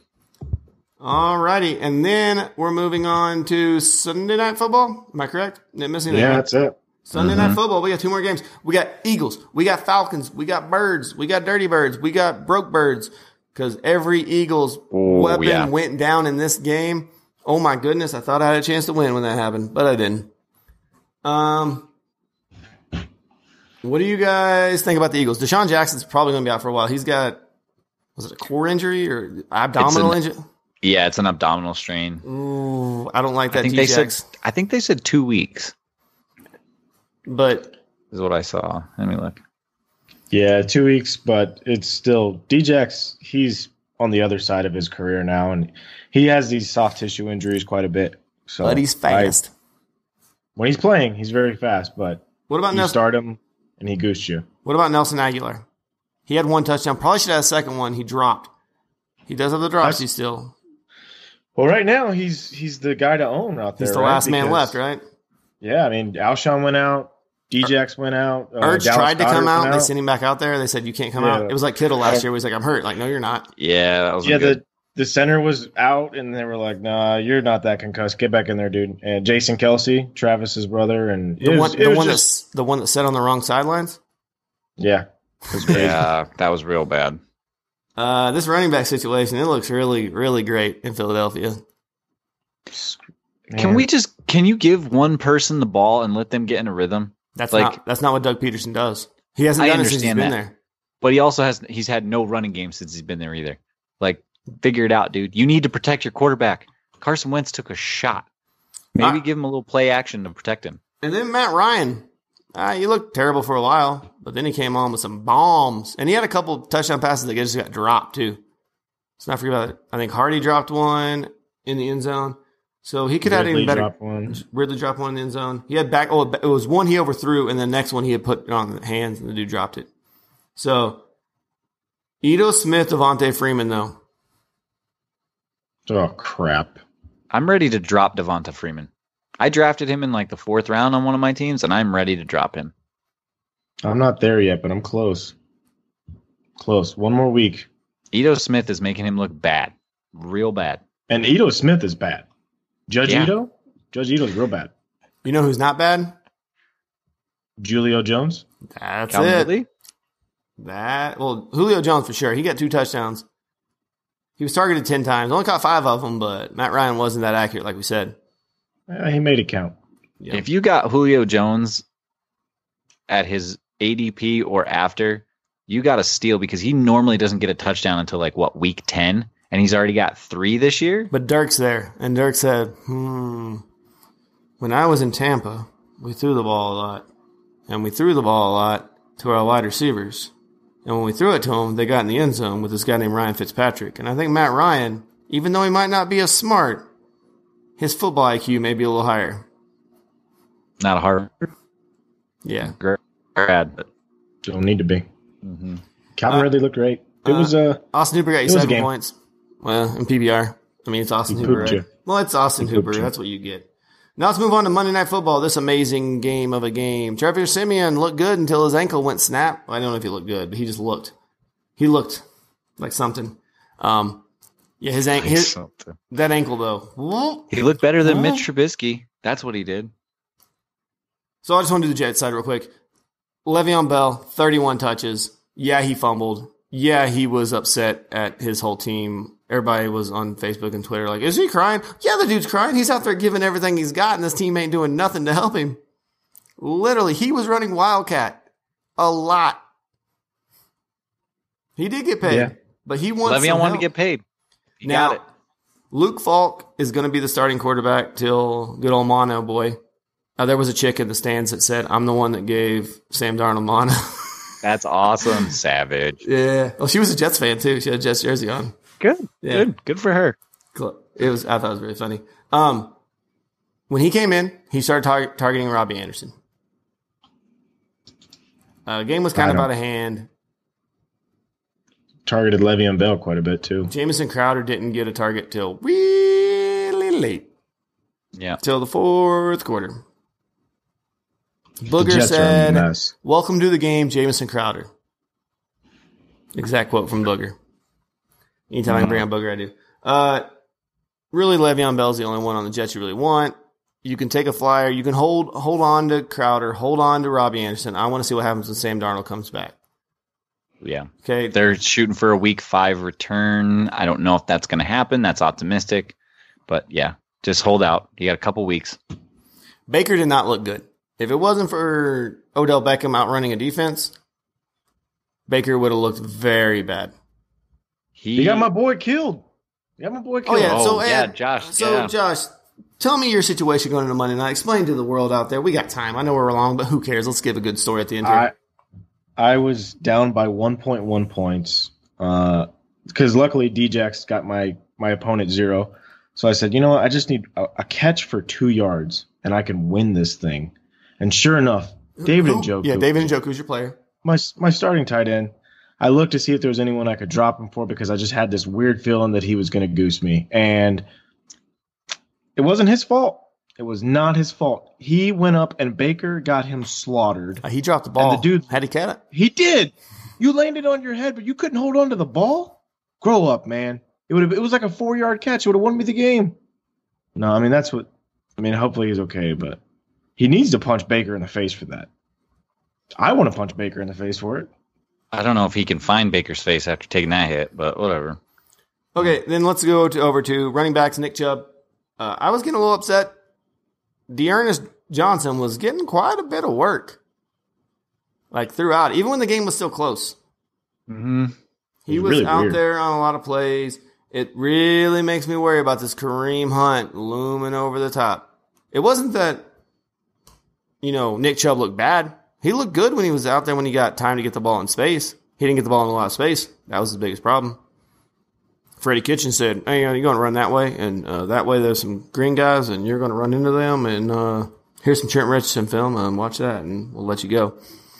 All righty, and then we're moving on to Sunday Night Football. Am I correct? Missing anything? Yeah, that's it. Sunday Night Football. We got 2 more games. We got Eagles. We got Falcons. We got Birds. We got Dirty Birds. We got Broke Birds. Because every Eagles weapon went down in this game. Oh my goodness! I thought I had a chance to win when that happened, but I didn't. What do you guys think about the Eagles? Deshaun Jackson's probably going to be out for a while. He's got, was it a core injury or abdominal injury? Yeah, it's an abdominal strain. Ooh, I don't like that. I think they said 2 weeks. But is what I saw. Let me look. Yeah, 2 weeks, but it's still Djax. He's on the other side of his career now, and he has these soft tissue injuries quite a bit. So, but he's fast. When he's playing, he's very fast. But what about you start him and he goosed you? What about Nelson Aguilar? He had 1 touchdown. Probably should have a second one. He dropped. He does have the dropsy still. Well, right now he's the guy to own out there. He's the last man left, right? Yeah, I mean Alshon went out. Djax went out. Ertz Dallas tried to Goedert come out. went They sent him back out there. They said, you can't come out. It was like Kittle last year. He was like, I'm hurt. Like, no, you're not. Yeah, that was good. The center was out, and they were like, "Nah, you're not that concussed. Get back in there, dude." And Jason Kelsey, Travis's brother, and the one that sat on the wrong sidelines. Yeah, yeah, that was real bad. This running back situation, it looks really, really great in Philadelphia. Man. Can you give one person the ball and let them get in a rhythm? That's not what Doug Peterson does. He hasn't done it since he's been there. But he's had no running game since he's been there either. Like, figure it out, dude. You need to protect your quarterback. Carson Wentz took a shot. Maybe give him a little play action to protect him. And then Matt Ryan. He looked terrible for a while, but then he came on with some bombs. And he had a couple touchdown passes that just got dropped, too. Let's not forget about it. I think Hardy dropped one in the end zone. So he could have even better. Ridley dropped one in the end zone. He had back. Oh, it was one he overthrew, and the next one he had put on the hands, and the dude dropped it. So, Ito Smith, Devontae Freeman, though. Oh, crap. I'm ready to drop Devonta Freeman. I drafted him in like the 4th round on one of my teams, and I'm ready to drop him. I'm not there yet, but I'm close. Close. One more week. Ito Smith is making him look bad. Real bad. And Ito Smith is bad. Ito? Judge Ito's real bad. You know who's not bad? Julio Jones? That's Calvin it. Ridley? Julio Jones for sure. He got 2 touchdowns. He was targeted 10 times. Only caught 5 of them, but Matt Ryan wasn't that accurate, like we said. He made it count. Yep. If you got Julio Jones at his ADP or after, you got a steal because he normally doesn't get a touchdown until week 10, and he's already got 3 this year. But Dirk's there, and Dirk said, when I was in Tampa, we threw the ball a lot, and we threw the ball a lot to our wide receivers. And when we threw it to them, they got in the end zone with this guy named Ryan Fitzpatrick. And I think Matt Ryan, even though he might not be as smart, his football IQ may be a little higher. Not a hard. Yeah. Grad, but don't need to be. Mm-hmm. Calvin Ridley looked great. It was Austin Hooper got you 7 points. Well, in PBR. I mean, it's Austin Hooper, right? Well, it's Austin Hooper. That's what you get. Now let's move on to Monday Night Football, this amazing game of a game. Trevor Siemian looked good until his ankle went snap. I don't know if he looked good, but he just looked. He looked like something. Yeah, that ankle, though. He looked better than Mitch Trubisky. That's what he did. So I just want to do the Jets side real quick. Le'Veon Bell, 31 touches. Yeah, he fumbled. Yeah, he was upset at his whole team. Everybody was on Facebook and Twitter like, is he crying? Yeah, the dude's crying. He's out there giving everything he's got, and this team ain't doing nothing to help him. Literally, he was running Wildcat a lot. He did get paid, but he wants Le'Veon wanted to get paid. He got it. Luke Falk is going to be the starting quarterback till good old mono boy. There was a chick in the stands that said, I'm the one that gave Sam Darnold mono. That's awesome, Savage. Yeah. Well, she was a Jets fan, too. She had a Jets jersey on. Good. Yeah. Good for her. I thought it was very funny. When he came in, he started targeting Robbie Anderson. Game was kind of out of hand. Targeted Le'Veon Bell quite a bit, too. Jamison Crowder didn't get a target till really late. Yeah. Till the 4th quarter. Booger said, welcome to the game, Jamison Crowder. Exact quote from Booger. Anytime I can bring on Booger, I do. Really, Le'Veon Bell's the only one on the Jets you really want. You can take a flyer. You can hold on to Crowder. Hold on to Robbie Anderson. I want to see what happens when Sam Darnold comes back. Yeah. Okay. They're shooting for a week 5 return. I don't know if that's going to happen. That's optimistic. But, yeah, just hold out. You got a couple weeks. Baker did not look good. If it wasn't for Odell Beckham outrunning a defense, Baker would have looked very bad. He got my boy killed. Oh, yeah. Josh. Josh, tell me your situation going into Monday night. Explain to the world out there. We got time. I know we're long, but who cares? Let's give a good story at the end here. I was down by 1.1 points because luckily Djax got my opponent 0. So I said, you know what? I just need a catch for 2 yards, and I can win this thing. And sure enough, David Njoku. Yeah, David Njoku's your player. My starting tight end. I looked to see if there was anyone I could drop him for because I just had this weird feeling that he was going to goose me. And it wasn't his fault. It was not his fault. He went up and Baker got him slaughtered. He dropped the ball. And the dude had to catch it. He did. You landed on your head, but you couldn't hold on to the ball. Grow up, man. It was like a 4-yard catch. It would have won me the game. No, I mean hopefully he's okay, but he needs to punch Baker in the face for that. I want to punch Baker in the face for it. I don't know if he can find Baker's face after taking that hit, but whatever. Okay, then let's go over to running backs. Nick Chubb. I was getting a little upset. D'Ernest Johnson was getting quite a bit of work, like throughout, even when the game was still close. Mm-hmm. He was really out there on a lot of plays. It really makes me worry about this Kareem Hunt looming over the top. It wasn't that, Nick Chubb looked bad. He looked good when he was out there when he got time to get the ball in space. He didn't get the ball in a lot of space. That was his biggest problem. Freddie Kitchen said, hey, you're going to run that way, and that way there's some green guys, and you're going to run into them, and here's some Trent Richardson film, and watch that, and we'll let you go.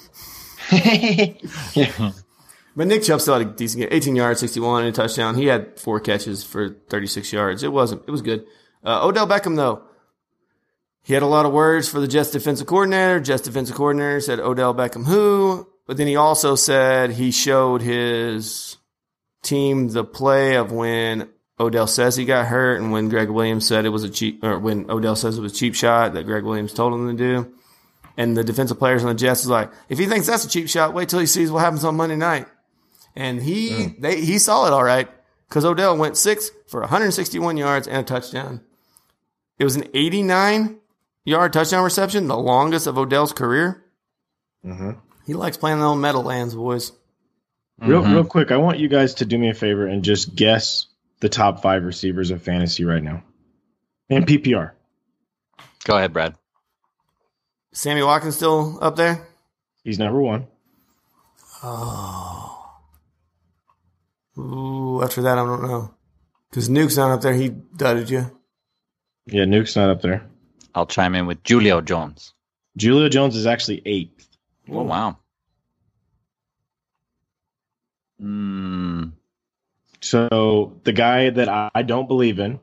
Yeah. But Nick Chubb still had a decent game. 18 yards, 61, and a touchdown. He had 4 catches for 36 yards. It was good. Odell Beckham, though, he had a lot of words for the Jets defensive coordinator. Jets defensive coordinator said Odell Beckham who, but then he also said he showed his team the play of when Odell says he got hurt and when Greg Williams said it was when Odell says it was a cheap shot that Greg Williams told him to do. And the defensive players on the Jets is like, if he thinks that's a cheap shot, wait till he sees what happens on Monday night. And he saw it all right because Odell went 6 for 161 yards and a touchdown. It was an 89-yard touchdown reception, the longest of Odell's career. Mm-hmm. He likes playing the old Meadowlands, boys. Real quick, I want you guys to do me a favor and just guess the top 5 receivers of fantasy right now. And PPR. Go ahead, Brad. Sammy Watkins still up there? He's number 1. Oh. Ooh, after that, I don't know. Because Nuke's not up there. He dudded you. Yeah, Nuke's not up there. I'll chime in with Julio Jones. Julio Jones is actually 8th. Oh, wow. So the guy that I don't believe in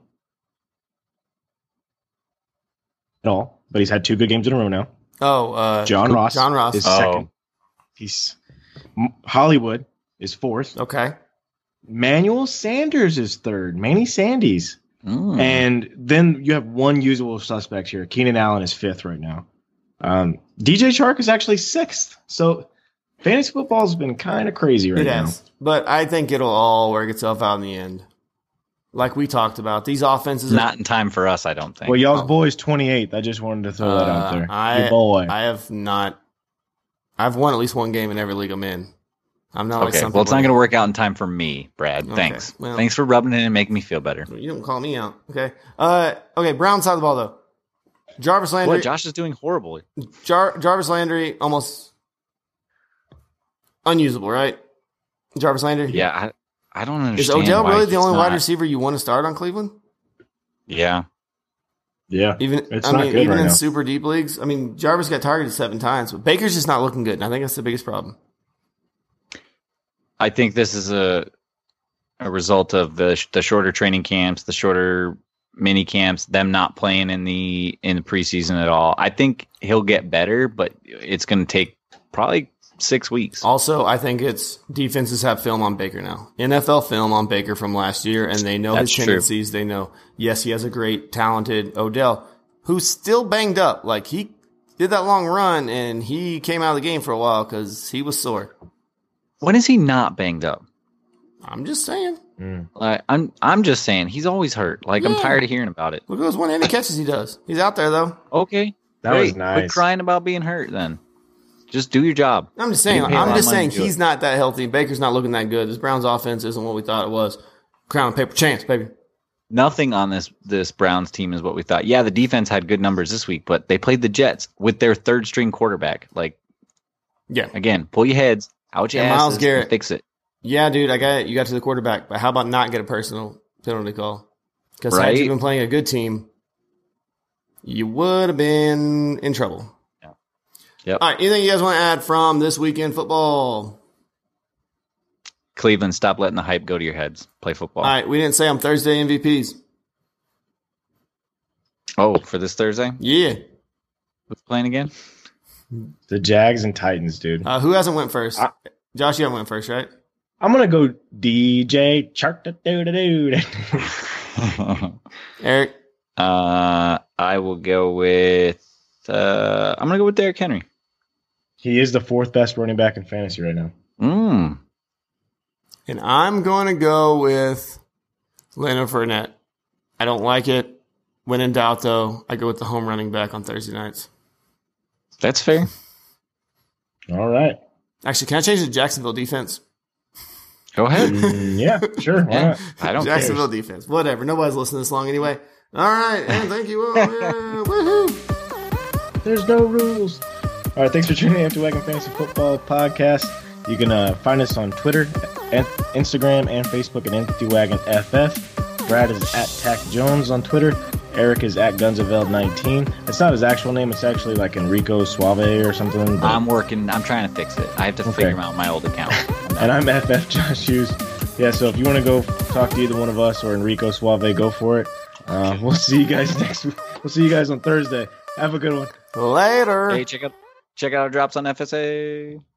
at all, but he's had 2 good games in a row now. Oh, John Ross. John Ross is 2nd. He's Hollywood is 4th. Okay. Manuel Sanders is 3rd. Manny Sandys. And then you have one usual suspect here. Keenan Allen is 5th right now. DJ Chark is actually 6th. So fantasy football has been kind of crazy right now. But I think it'll all work itself out in the end. Like we talked about, these offenses not in time for us, I don't think. Well, y'all's boy's 28th. I just wanted to throw that out there. Your boy. I have not. I've won at least one game in every league I'm in. I'm not okay. Well, it's not going to work out in time for me, Brad. Okay. Thanks. Well, thanks for rubbing it in and making me feel better. You don't call me out. Okay. Okay. Brown side of the ball though. Jarvis Landry. Boy, Josh is doing horribly. Jarvis Landry almost unusable, right? Jarvis Landry. Yeah, I don't understand. Is Odell really the only not wide receiver you want to start on Cleveland? Yeah. Yeah. Even in super deep leagues. I mean, Jarvis got targeted 7 times, but Baker's just not looking good, and I think that's the biggest problem. I think this is a result of the shorter training camps, the shorter mini camps, them not playing in the preseason at all. I think he'll get better, but it's going to take probably 6 weeks. Also, I think it's defenses have film on Baker now. NFL film on Baker from last year, and they know his tendencies. True. They know, yes, he has a great, talented Odell, who's still banged up. Like, he did that long run, and he came out of the game for a while because he was sore. When is he not banged up? I'm just saying. Like, I'm just saying he's always hurt. Like, I'm tired of hearing about it. Look at those one-handed catches he does. He's out there though. Okay, that was nice. Quit crying about being hurt then. Just do your job. I'm just saying he's not that healthy. Baker's not looking that good. This Browns offense isn't what we thought it was. Crown and paper chance, baby. Nothing on this Browns team is what we thought. Yeah, the defense had good numbers this week, but they played the Jets with their 3rd string quarterback. Like, yeah, again, pull your heads. Out your asses, Myles Garrett, fix it. Yeah, dude, I got it. You got to the quarterback, but how about not get a personal penalty call? Because had you been playing a good team, you would have been in trouble. Yeah. Yep. All right, anything you guys want to add from this weekend football? Cleveland, stop letting the hype go to your heads. Play football. All right, we didn't say on Thursday MVPs. Oh, for this Thursday? Yeah. Who's playing again? The Jags and Titans, dude. Who hasn't went first? Josh, you haven't went first, right? I'm gonna go DJ Chark. Eric? I will go with. I'm gonna go with Derrick Henry. He is the fourth best running back in fantasy right now. And I'm going to go with Leonard Fournette. I don't like it. When in doubt, though, I go with the home running back on Thursday nights. That's fair. All right. Actually, can I change the Jacksonville defense? Go ahead. Yeah, sure. Why not? I don't Jacksonville care. defense. Whatever. Nobody's listening this long anyway. All right. And thank you all. Yeah, woohoo. There's no rules. All right. Thanks for tuning in to Wagon Fantasy Football Podcast. You can find us on Twitter, and Instagram, and Facebook at EmptyWagonFF. Brad is at Tack Jones on Twitter. Eric is at GunsOfEld19. It's not his actual name. It's actually like Enrico Suave or something. But... I'm trying to fix it. I have to figure out my old account. And I'm FF Josh Hughes. Yeah, so if you want to go talk to either one of us or Enrico Suave, go for it. We'll see you guys next week. We'll see you guys on Thursday. Have a good one. Later. Hey, check out our drops on FSA.